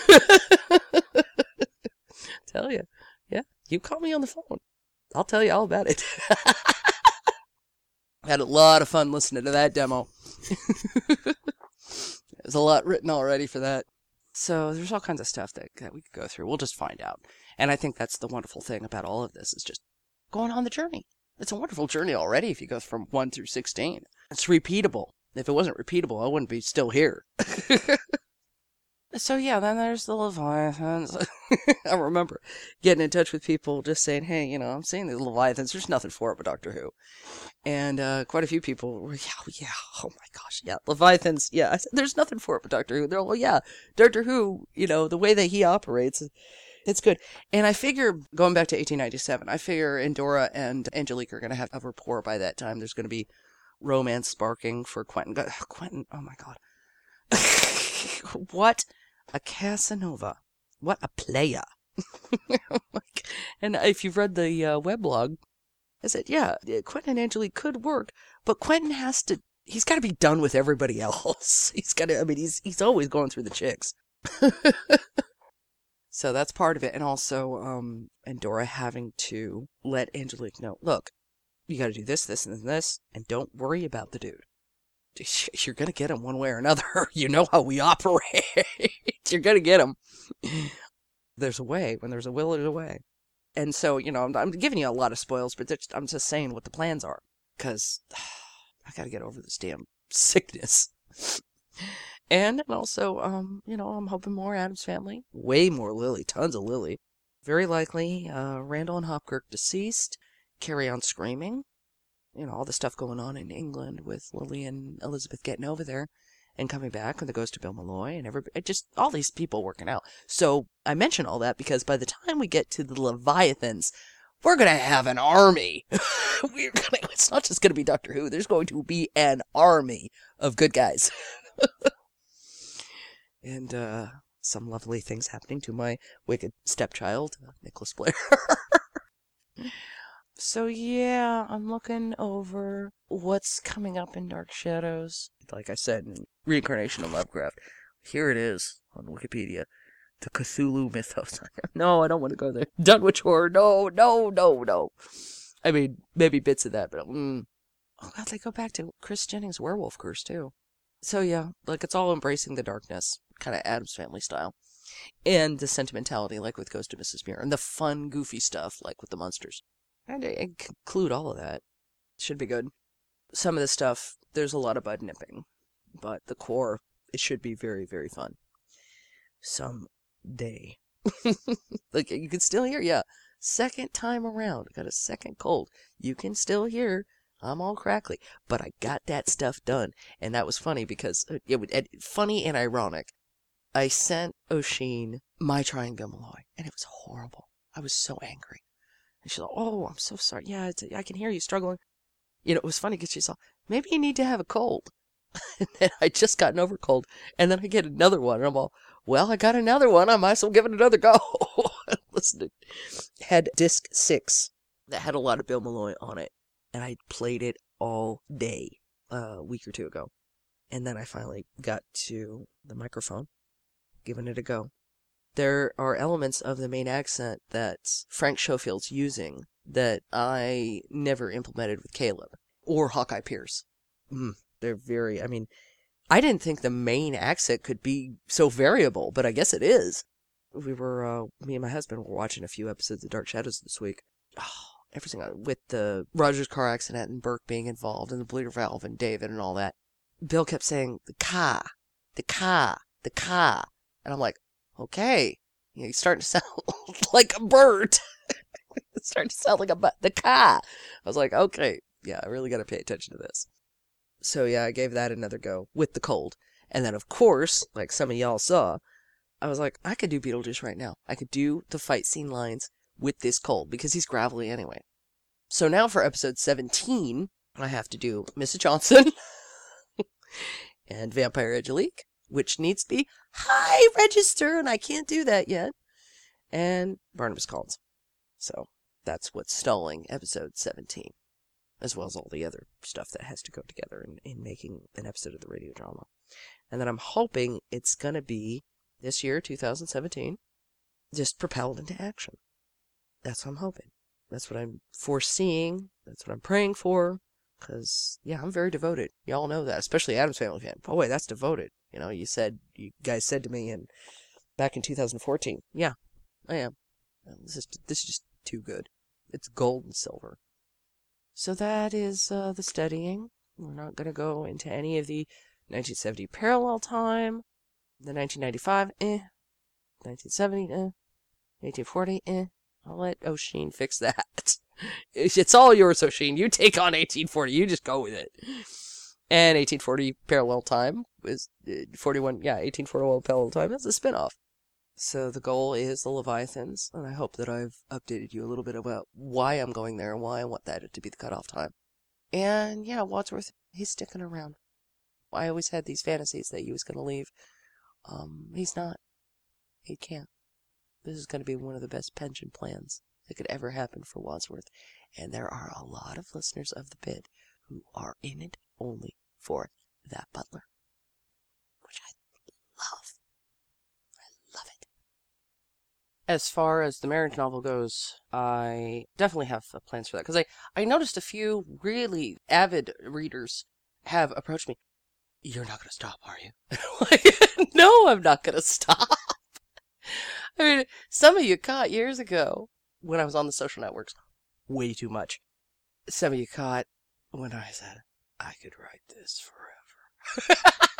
Tell you. Yeah, you call me on the phone. I'll tell you all about it. I had a lot of fun listening to that demo. There's a lot written already for that. So there's all kinds of stuff that, that we could go through. We'll just find out. And I think that's the wonderful thing about all of this is just going on the journey. It's a wonderful journey already if you go from one through sixteen. It's repeatable. If it wasn't repeatable, I wouldn't be still here. So yeah, then there's the Leviathans. I remember getting in touch with people just saying, hey, you know, I'm seeing these Leviathans. There's nothing for it but Doctor Who. And uh, quite a few people were, yeah, yeah, oh my gosh, yeah, Leviathans, yeah. I said, there's nothing for it but Doctor Who. They're all, well, yeah, Doctor Who, you know, the way that he operates, it's good. And I figure, going back to eighteen ninety-seven, I figure Endora and Angelique are going to have a rapport by that time. There's going to be romance sparking for Quentin. God, Quentin, oh my God. What a Casanova. What a player. And if you've read the uh, weblog, I said, yeah, Quentin and Angelique could work, but Quentin has to, he's got to be done with everybody else. He's got to, I mean, he's he's always going through the chicks. So that's part of it. And also, um, Endora having to let Angelique know, look, you got to do this, this, and this, and don't worry about the dude. You're going to get him one way or another. You know how we operate. You're going to get him. There's a way. When there's a will, there's a way. And so, you know, I'm, I'm giving you a lot of spoils, but just, I'm just saying what the plans are. Because I got to get over this damn sickness. And also, um, you know, I'm hoping more Addams Family. Way more Lily. Tons of Lily. Very likely, uh, Randall and Hopkirk deceased. Carry On Screaming. You know, all the stuff going on in England with Lily and Elizabeth getting over there and coming back, and the ghost of Bill Malloy, and every, just all these people working out. So I mention all that because by the time we get to the Leviathans, we're going to have an army. We're gonna, it's not just going to be Doctor Who. There's going to be an army of good guys. And uh, some lovely things happening to my wicked stepchild, uh, Nicholas Blair. So yeah, I'm looking over what's coming up in Dark Shadows. Like I said, in Reincarnation of Lovecraft. Here it is on Wikipedia. The Cthulhu mythos. No, I don't want to go there. Dunwich Horror. No, no, no, no. I mean, maybe bits of that, but mm. Oh God, they go back to Chris Jennings' Werewolf Curse too. So yeah, like it's all embracing the darkness, kind of Addams Family style. And the sentimentality, like with Ghost of Missus Muir. And the fun, goofy stuff, like with the monsters. And I conclude all of that. Should be good. Some of the stuff, there's a lot of bud nipping. But the core, it should be very, very fun. Someday. Like, you can still hear, yeah. Second time around. Got a second cold. You can still hear, I'm all crackly. But I got that stuff done. And that was funny because, it was funny and ironic. I sent Oisin my trying Bill Malloy. And it was horrible. I was so angry. And she's like, oh, I'm so sorry. Yeah, it's, I can hear you struggling. You know, it was funny because she's all, maybe you need to have a cold. And then I just gotten over cold. And then I get another one. And I'm all, well, I got another one. I might as well give it another go. Listen to had disc six that had a lot of Bill Malloy on it. And I played it all day uh, a week or two ago. And then I finally got to the microphone, giving it a go. There are elements of the main accent that Frank Schofield's using that I never implemented with Caleb or Hawkeye Pierce. Mm, they're very, I mean, I didn't think the main accent could be so variable, but I guess it is. We were, uh, me and my husband were watching a few episodes of Dark Shadows this week. Oh, everything with the Rogers car accident and Burke being involved and the bleeder valve and David and all that. Bill kept saying, the car, the car, the car. And I'm like, okay, you know, he's starting to sound like a bird. It's starting to sound like a but the car. I was like, okay, yeah, I really got to pay attention to this. So yeah, I gave that another go with the cold. And then of course, like some of y'all saw, I was like, I could do Beetlejuice right now. I could do the fight scene lines with this cold because he's gravelly anyway. So now for episode seventeen, I have to do Missus Johnson and Vampire Angelique, which needs to be high register, and I can't do that yet. And Barnabas Collins. So that's what's stalling episode seventeen, as well as all the other stuff that has to go together in, in making an episode of the radio drama. And then I'm hoping it's going to be this year, two thousand seventeen, just propelled into action. That's what I'm hoping. That's what I'm foreseeing. That's what I'm praying for. Because, yeah, I'm very devoted. Y'all know that, especially Addams Family fan. Boy, that's devoted. You know, you said, you guys said to me in, back in two thousand fourteen. Yeah, I am. This is, this is just too good. It's gold and silver. So that is uh, the studying. We're not going to go into any of the nineteen seventy parallel time, the nineteen ninety-five, eh, nineteen seventy, eh, eighteen forty, eh. I'll let O'Sheen fix that. It's all yours, O'Sheen. You take on eighteen forty. You just go with it. And eighteen forty parallel time is uh, forty-one. Yeah, eighteen forty-one parallel time is a spinoff. So the goal is the Leviathans, and I hope that I've updated you a little bit about why I'm going there and why I want that to be the cutoff time. And yeah, Wadsworth, he's sticking around. I always had these fantasies that he was going to leave. Um, he's not. He can't. This is going to be one of the best pension plans that could ever happen for Wadsworth. And there are a lot of listeners of the Pit who are in it only for that butler, which I love. I love it. As far as the marriage novel goes, I definitely have plans for that. Because I, I noticed a few really avid readers have approached me. You're not going to stop, are you? Like, no, I'm not going to stop. I mean, some of you caught years ago when I was on the social networks way too much. Some of you caught when I said, I could write this forever.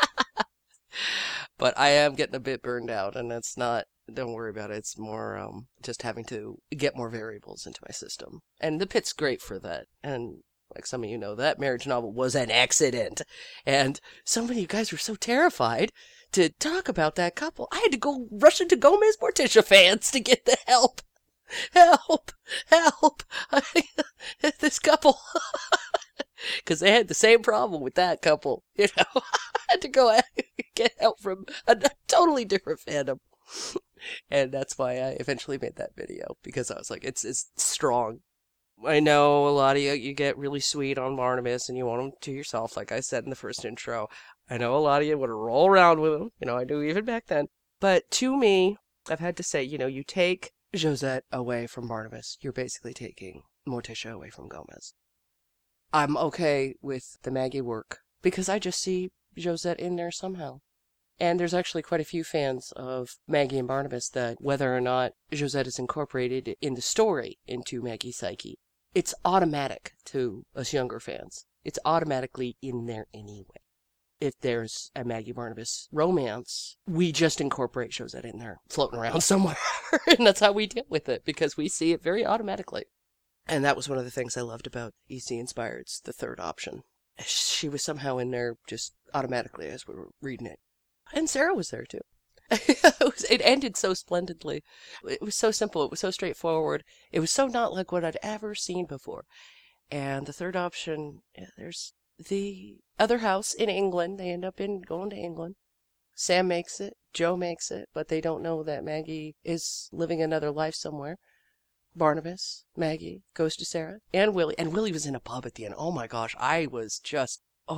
But I am getting a bit burned out, and it's not, don't worry about it. It's more um, just having to get more variables into my system. And the Pit's great for that. And like some of you know, that marriage novel was an accident. And so many of you guys were so terrified to talk about that couple. I had to go rush into Gomez Morticia fans to get the help. Help! Help! This couple. Because they had the same problem with that couple. You know, I had to go get help from a totally different fandom. And that's why I eventually made that video. Because I was like, it's, it's strong. I know a lot of you, you get really sweet on Barnabas and you want him to yourself, like I said in the first intro. I know a lot of you want to roll around with him. You know, I do even back then. But to me, I've had to say, you know, you take Josette away from Barnabas, you're basically taking Morticia away from Gomez. I'm okay with the Maggie work because I just see Josette in there somehow. And there's actually quite a few fans of Maggie and Barnabas that whether or not Josette is incorporated in the story into Maggie's psyche, it's automatic to us younger fans. It's automatically in there anyway. If there's a Maggie Barnabas romance, we just incorporate Josette in there, floating around somewhere. And that's how we deal with it, because we see it very automatically. And that was one of the things I loved about E C Inspired's The Third Option. She was somehow in there just automatically as we were reading it. And Sarah was there, too. it, was, it ended so splendidly. It was so simple. It was so straightforward. It was so not like what I'd ever seen before. And the third option, yeah, there's the other house in England. They end up in going to England. Sam makes it, Joe makes it, but they don't know that Maggie is living another life somewhere. Barnabas, Maggie, goes to Sarah, and Willie. And Willie was in a pub at the end. Oh my gosh, I was just,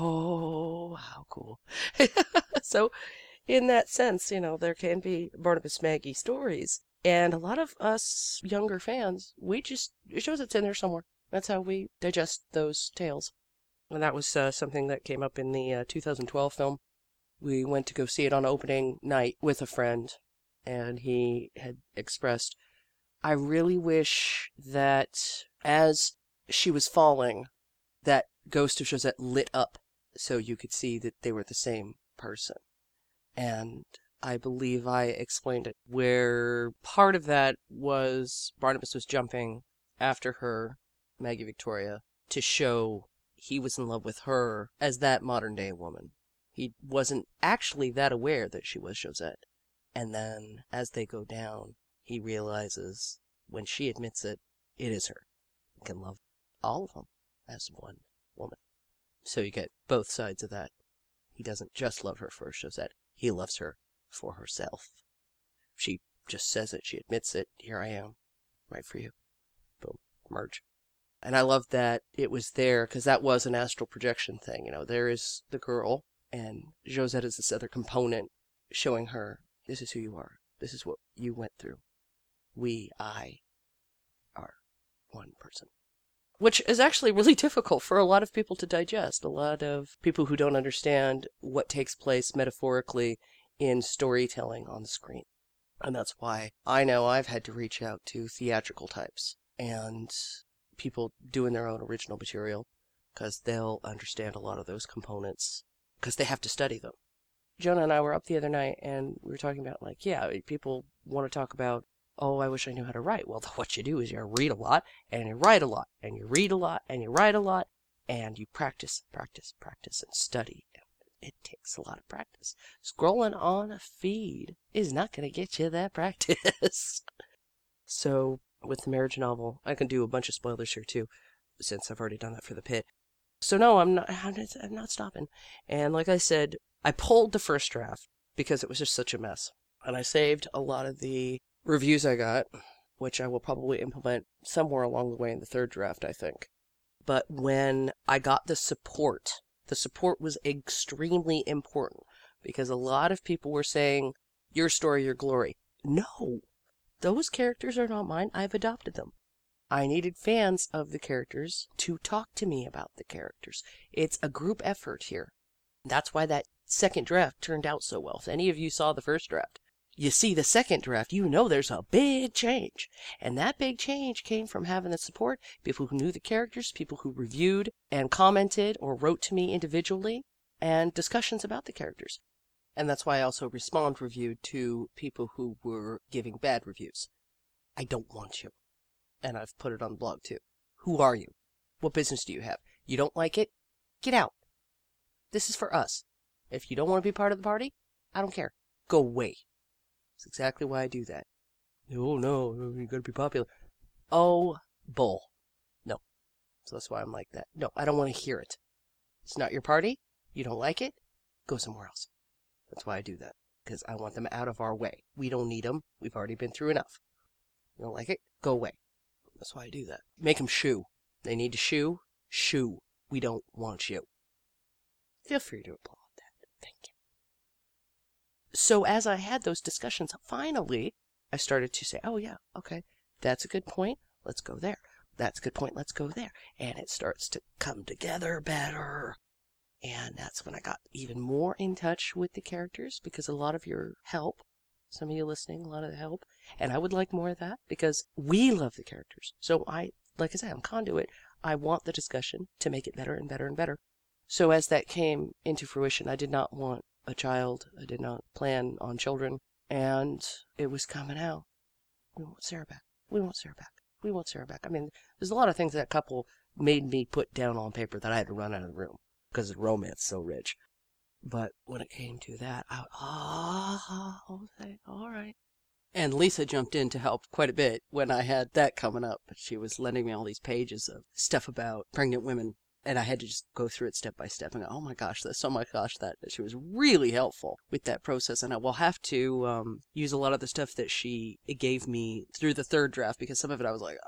oh, how cool. So, in that sense, you know, there can be Barnabas Maggie stories. And a lot of us younger fans, we just, it shows it's in there somewhere. That's how we digest those tales. And that was uh, something that came up in the uh, two thousand twelve film. We went to go see it on opening night with a friend, and he had expressed, I really wish that as she was falling, that ghost of Josette lit up so you could see that they were the same person. And I believe I explained it, where part of that was Barnabas was jumping after her, Maggie Victoria, to show he was in love with her as that modern day woman. He wasn't actually that aware that she was Josette. And then as they go down, he realizes when she admits it, it is her. He can love all of them as one woman. So you get both sides of that. He doesn't just love her for Josette. He loves her for herself. She just says it. She admits it. Here I am. Right for you. Boom. Merge. And I love that it was there because that was an astral projection thing. You know, there is the girl and Josette is this other component showing her, this is who you are. This is what you went through. We, I, are one person. Which is actually really difficult for a lot of people to digest. A lot of people who don't understand what takes place metaphorically in storytelling on the screen. And that's why I know I've had to reach out to theatrical types and people doing their own original material because they'll understand a lot of those components because they have to study them. Jonah and I were up the other night and we were talking about, like, yeah, people want to talk about, oh, I wish I knew how to write. Well, what you do is you read a lot, and you write a lot, and you read a lot, and you write a lot, and you practice, practice, practice, and study. It takes a lot of practice. Scrolling on a feed is not going to get you that practice. So, with the marriage novel, I can do a bunch of spoilers here, too, since I've already done that for the pit. So, no, I'm not, I'm not stopping. And like I said, I pulled the first draft because it was just such a mess. And I saved a lot of the reviews I got, which I will probably implement somewhere along the way in the third draft, I think. But when I got the support, the support was extremely important because a lot of people were saying, your story, your glory. No, those characters are not mine. I've adopted them. I needed fans of the characters to talk to me about the characters. It's a group effort here. That's why that second draft turned out so well. If any of you saw the first draft, you see the second draft, you know there's a big change. And that big change came from having the support, people who knew the characters, people who reviewed and commented or wrote to me individually, and discussions about the characters. And that's why I also respond reviewed to people who were giving bad reviews. I don't want you. And I've put it on the blog too. Who are you? What business do you have? You don't like it? Get out. This is for us. If you don't want to be part of the party, I don't care. Go away. That's exactly why I do that. Oh, no, you gotta be popular. Oh, bull. No. So that's why I'm like that. No, I don't want to hear it. It's not your party. You don't like it. Go somewhere else. That's why I do that. Because I want them out of our way. We don't need them. We've already been through enough. You don't like it? Go away. That's why I do that. Make them shoo. They need to shoo. Shoo. We don't want you. Feel free to applaud that. Thank you. So as I had those discussions, finally, I started to say, oh, yeah, okay, that's a good point. Let's go there. That's a good point. Let's go there. And it starts to come together better. And that's when I got even more in touch with the characters because a lot of your help, some of you listening, a lot of the help. And I would like more of that because we love the characters. So I, like I said, I'm conduit. I want the discussion to make it better and better and better. So as that came into fruition, I did not want a child. I did not plan on children. And it was coming out. We want Sarah back. We want Sarah back. We want Sarah back. I mean, there's a lot of things that couple made me put down on paper that I had to run out of the room because the romance is so rich. But when it came to that, I, oh, okay, all right. And Lisa jumped in to help quite a bit when I had that coming up. She was lending me all these pages of stuff about pregnant women. And I had to just go through it step by step and go, oh my gosh, this, oh my gosh, that. She was really helpful with that process. And I will have to um, use a lot of the stuff that she gave me through the third draft, because some of it I was like,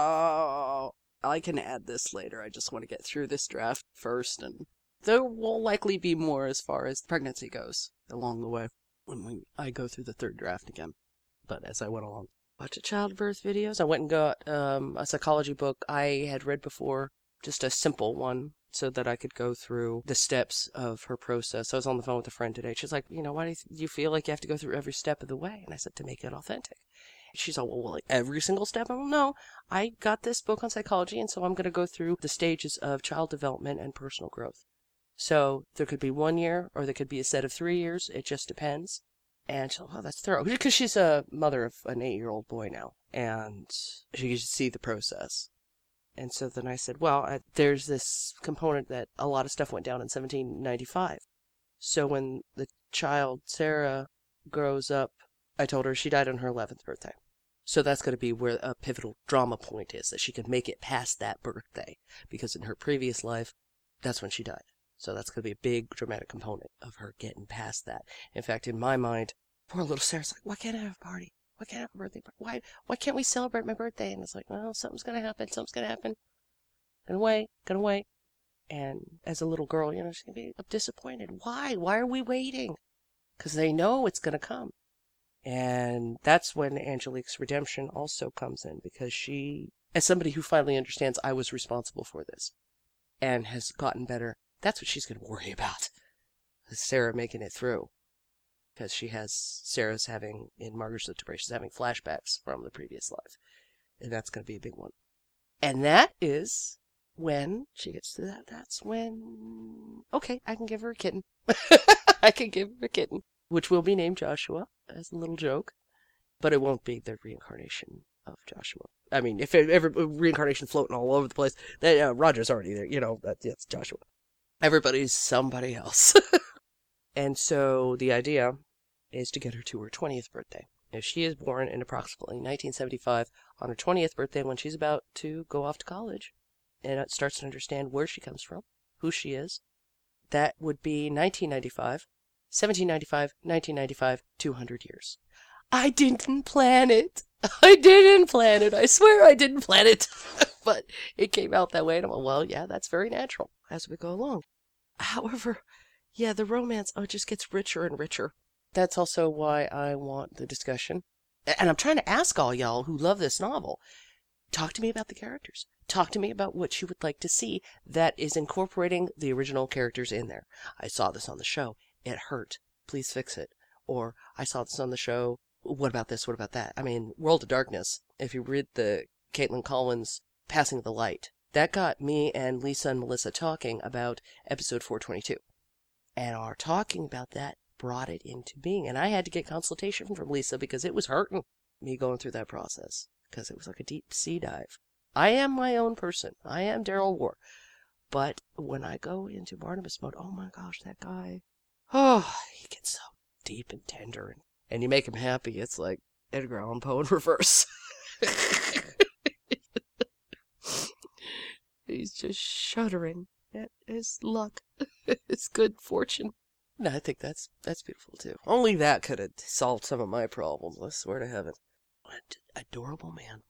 oh, I can add this later. I just want to get through this draft first. And there will likely be more as far as pregnancy goes along the way when we, I go through the third draft again. But as I went along, watch childbirth videos. I went and got um, a psychology book I had read before, just a simple one, so that I could go through the steps of her process. I was on the phone with a friend today. She's like, you know, why do you, th- you feel like you have to go through every step of the way? And I said, to make it authentic. She's all, well, like every single step? I'm like, no, I got this book on psychology, and so I'm going to go through the stages of child development and personal growth. So there could be one year, or there could be a set of three years. It just depends. And she's like, oh, that's thorough. Because she's a mother of an eight-year-old boy now. And she could see the process. And so then I said, well, I, there's this component that a lot of stuff went down in seventeen ninety-five. So when the child, Sarah, grows up, I told her she died on her eleventh birthday. So that's going to be where a pivotal drama point is, that she could make it past that birthday. Because in her previous life, that's when she died. So that's going to be a big dramatic component of her getting past that. In fact, in my mind, poor little Sarah's like, why can't I have a party? Why can't I have a birthday party? Why, why can't we celebrate my birthday? And it's like, well, something's going to happen. Something's going to happen. Gonna wait. Gonna wait. And as a little girl, you know, she's going to be disappointed. Why? Why are we waiting? Because they know it's going to come. And that's when Angelique's redemption also comes in, because she, as somebody who finally understands I was responsible for this and has gotten better, that's what she's going to worry about. Is Sarah making it through. Because she has, Sarah's having, in Margaret's Depression, she's having flashbacks from the previous life. And that's going to be a big one. And that is when she gets to that, that's when, okay, I can give her a kitten. I can give her a kitten, which will be named Joshua, as a little joke. But it won't be the reincarnation of Joshua. I mean, if it, ever reincarnation floating all over the place, then uh, Roger's already there. You know, that, that's Joshua. Everybody's somebody else. And so the idea is to get her to her twentieth birthday. If she is born in approximately nineteen seventy-five, on her twentieth birthday, when she's about to go off to college and starts to understand where she comes from, who she is, that would be nineteen ninety-five, seventeen ninety-five, nineteen ninety-five, two hundred years. I didn't plan it. I didn't plan it. I swear I didn't plan it. But it came out that way. And I'm like, well, yeah, that's very natural as we go along. However, yeah, the romance, oh, it just gets richer and richer. That's also why I want the discussion. And I'm trying to ask all y'all who love this novel, talk to me about the characters. Talk to me about what you would like to see that is incorporating the original characters in there. I saw this on the show. It hurt. Please fix it. Or I saw this on the show. What about this? What about that? I mean, World of Darkness, if you read the Caitlin Collins Passing the Light, that got me and Lisa and Melissa talking about episode four twenty-two. And our talking about that brought it into being. And I had to get consultation from Lisa because it was hurting me going through that process. Because it was like a deep sea dive. I am my own person. I am Daryl War. But when I go into Barnabas mode, oh my gosh, that guy. Oh, he gets so deep and tender. And, and you make him happy. It's like Edgar Allan Poe in reverse. He's just shuddering at his luck, his good fortune. And I think that's that's beautiful too. Only that could have solved some of my problems. I swear to heaven. What an adorable man.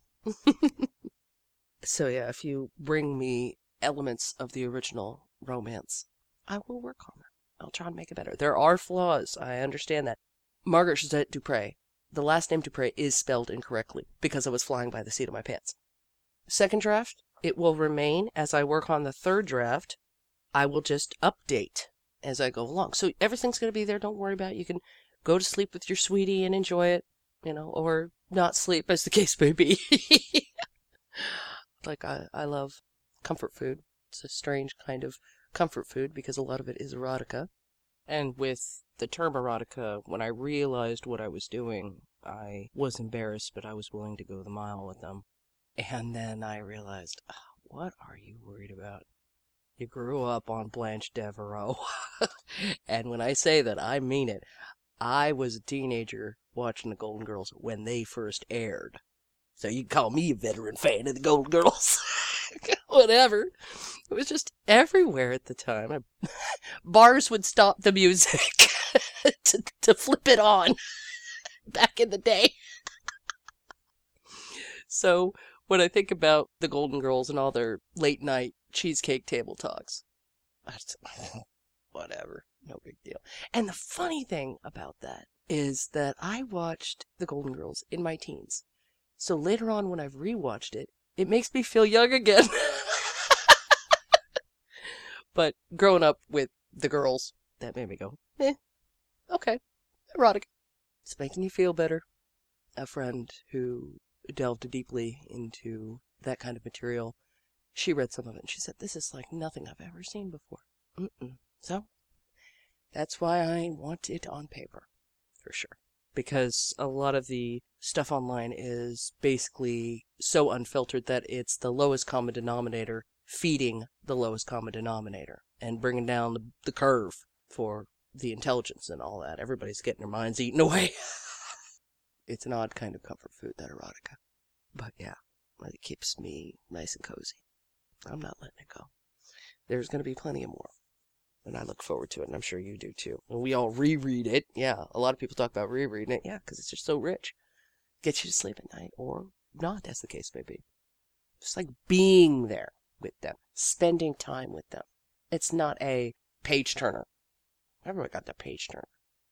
So yeah, if you bring me elements of the original romance, I will work on them. I'll try and make it better. There are flaws. I understand that. Margaret Josette Dupre, the last name Dupre is spelled incorrectly because I was flying by the seat of my pants. Second draft, it will remain. As I work on the third draft, I will just update as I go along. So everything's going to be there. Don't worry about it. You can go to sleep with your sweetie and enjoy it, you know, or not sleep as the case may be. Like I, I love comfort food. It's a strange kind of comfort food because a lot of it is erotica. And with the term erotica, when I realized what I was doing, I was embarrassed, but I was willing to go the mile with them. And then I realized, oh, what are you worried about? You grew up on Blanche Devereaux. And when I say that, I mean it. I was a teenager watching the Golden Girls when they first aired. So you can call me a veteran fan of the Golden Girls. Whatever. It was just everywhere at the time. I, bars would stop the music to, to flip it on back in the day. So when I think about the Golden Girls and all their late night cheesecake table talks, I just, whatever, no big deal. And the funny thing about that is that I watched the Golden Girls in my teens. So later on when I've rewatched it, it makes me feel young again. But growing up with the girls, that made me go, eh, okay, erotic. It's making you feel better. A friend who delved deeply into that kind of material, she read some of it and she said, this is like nothing I've ever seen before. Mm-mm. So that's why I want it on paper, for sure. Because a lot of the stuff online is basically so unfiltered that it's the lowest common denominator feeding the lowest common denominator and bringing down the, the curve for the intelligence and all that. Everybody's getting their minds eaten away. It's an odd kind of comfort food, that erotica. But yeah, it keeps me nice and cozy. I'm not letting it go. There's going to be plenty of more. And I look forward to it, and I'm sure you do too. And we all reread it. Yeah, a lot of people talk about rereading it. Yeah, because it's just so rich. Gets you to sleep at night, or not, as the case may be. Just like being there with them, spending time with them. It's not a page turner. Everyone got their page turner.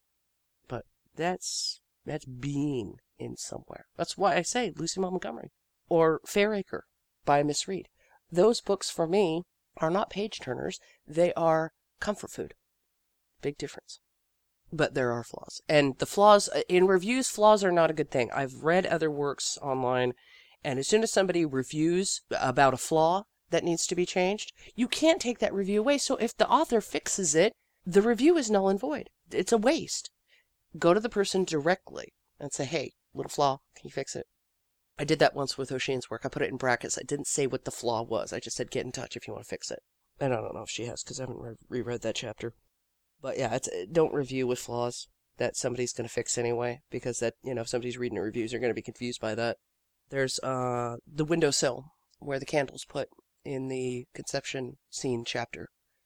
But that's that's being in somewhere. That's why I say Lucy Montgomery or Fairacre by Miss Reed. Those books for me are not page turners. They are comfort food. Big difference. But there are flaws. And the flaws, in reviews, flaws are not a good thing. I've read other works online, and as soon as somebody reviews about a flaw that needs to be changed, you can't take that review away. So if the author fixes it, the review is null and void. It's a waste. Go to the person directly and say, hey, little flaw, can you fix it? I did that once with O'Shea's work. I put it in brackets. I didn't say what the flaw was. I just said, get in touch if you want to fix it. And I don't know if she has because I haven't re- reread that chapter. But yeah, it's, don't review with flaws that somebody's going to fix anyway, because that, you know, if somebody's reading the reviews, they're going to be confused by that. There's uh the windowsill where the candle's put in the conception scene chapter.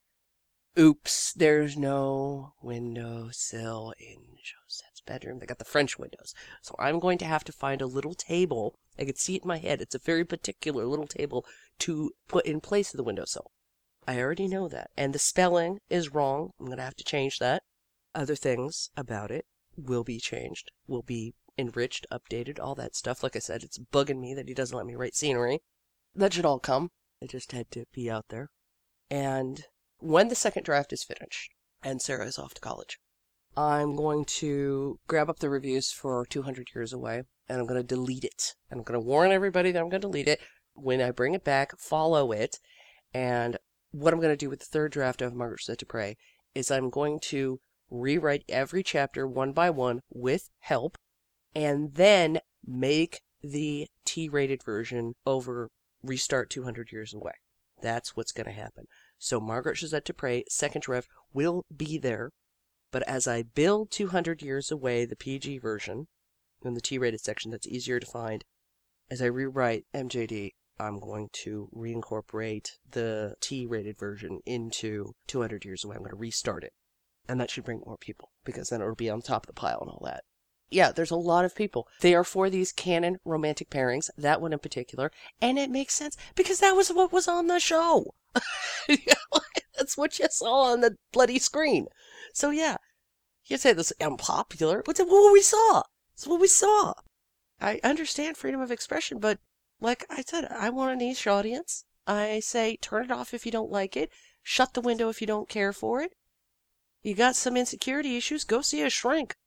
Oops, there's no windowsill in Josette's bedroom. They got the French windows. So I'm going to have to find a little table. I can see it in my head. It's a very particular little table to put in place of the windowsill. I already know that. And the spelling is wrong. I'm going to have to change that. Other things about it will be changed, will be enriched, updated, all that stuff. Like I said, it's bugging me that he doesn't let me write scenery. That should all come. It just had to be out there. And when the second draft is finished and Sarah is off to college, I'm going to grab up the reviews for two hundred Years Away, and I'm going to delete it. And I'm going to warn everybody that I'm going to delete it. When I bring it back, follow it. And what I'm going to do with the third draft of Margaret Rosetta Dupre is I'm going to rewrite every chapter one by one with help, and then make the T-rated version over Restart two hundred Years Away. That's what's going to happen. So Margaret Rosetta Dupre, second draft, will be there. But as I build two hundred Years Away, the P G version, in the T-rated section that's easier to find, as I rewrite M J D, I'm going to reincorporate the T-rated version into two hundred Years Away. I'm going to restart it. And that should bring more people, because then it'll be on top of the pile and all that. Yeah, there's a lot of people. They are for these canon romantic pairings, that one in particular, and it makes sense, because that was what was on the show. That's what you saw on the bloody screen. So yeah, you say this is unpopular. What's what we saw? It's what we saw. I understand freedom of expression, but like I said, I want a niche audience. I say turn it off if you don't like it. Shut the window if you don't care for it. You got some insecurity issues, go see a shrink.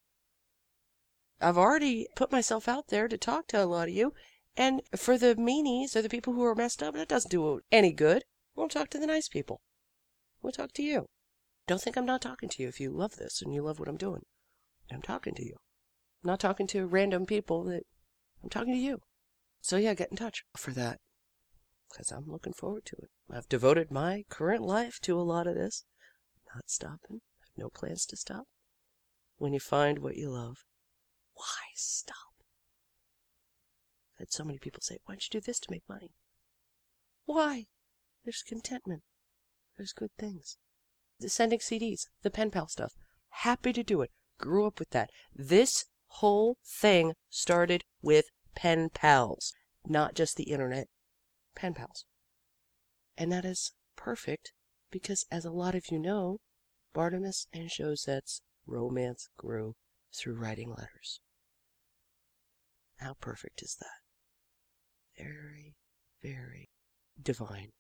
I've already put myself out there to talk to a lot of you. And for the meanies or the people who are messed up, that doesn't do any good. We'll talk to the nice people. We'll talk to you. Don't think I'm not talking to you if you love this and you love what I'm doing. I'm talking to you. I'm not talking to random people. That I'm talking to you. So yeah, get in touch for that. Because I'm looking forward to it. I've devoted my current life to a lot of this. Not stopping. I have no plans to stop. When you find what you love, Why stop? I've had so many people say, why don't you do this to make money? Why? There's contentment. There's good things. The sending C Ds, the pen pal stuff. Happy to do it. Grew up with that. This whole thing started with pen pals, not just the internet. Pen pals. And that is perfect because, as a lot of you know, Bartimus and Josette's romance grew through writing letters. How perfect is that? Very, very divine.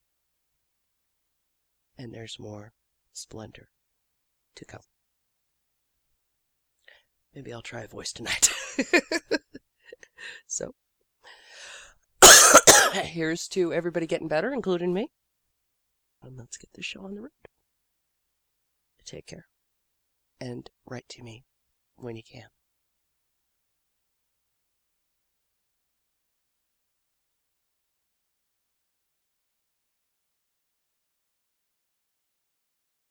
And there's more splendor to come. Maybe I'll try a voice tonight. So, here's to everybody getting better, including me. And let's get this show on the road. Take care. And write to me when you can.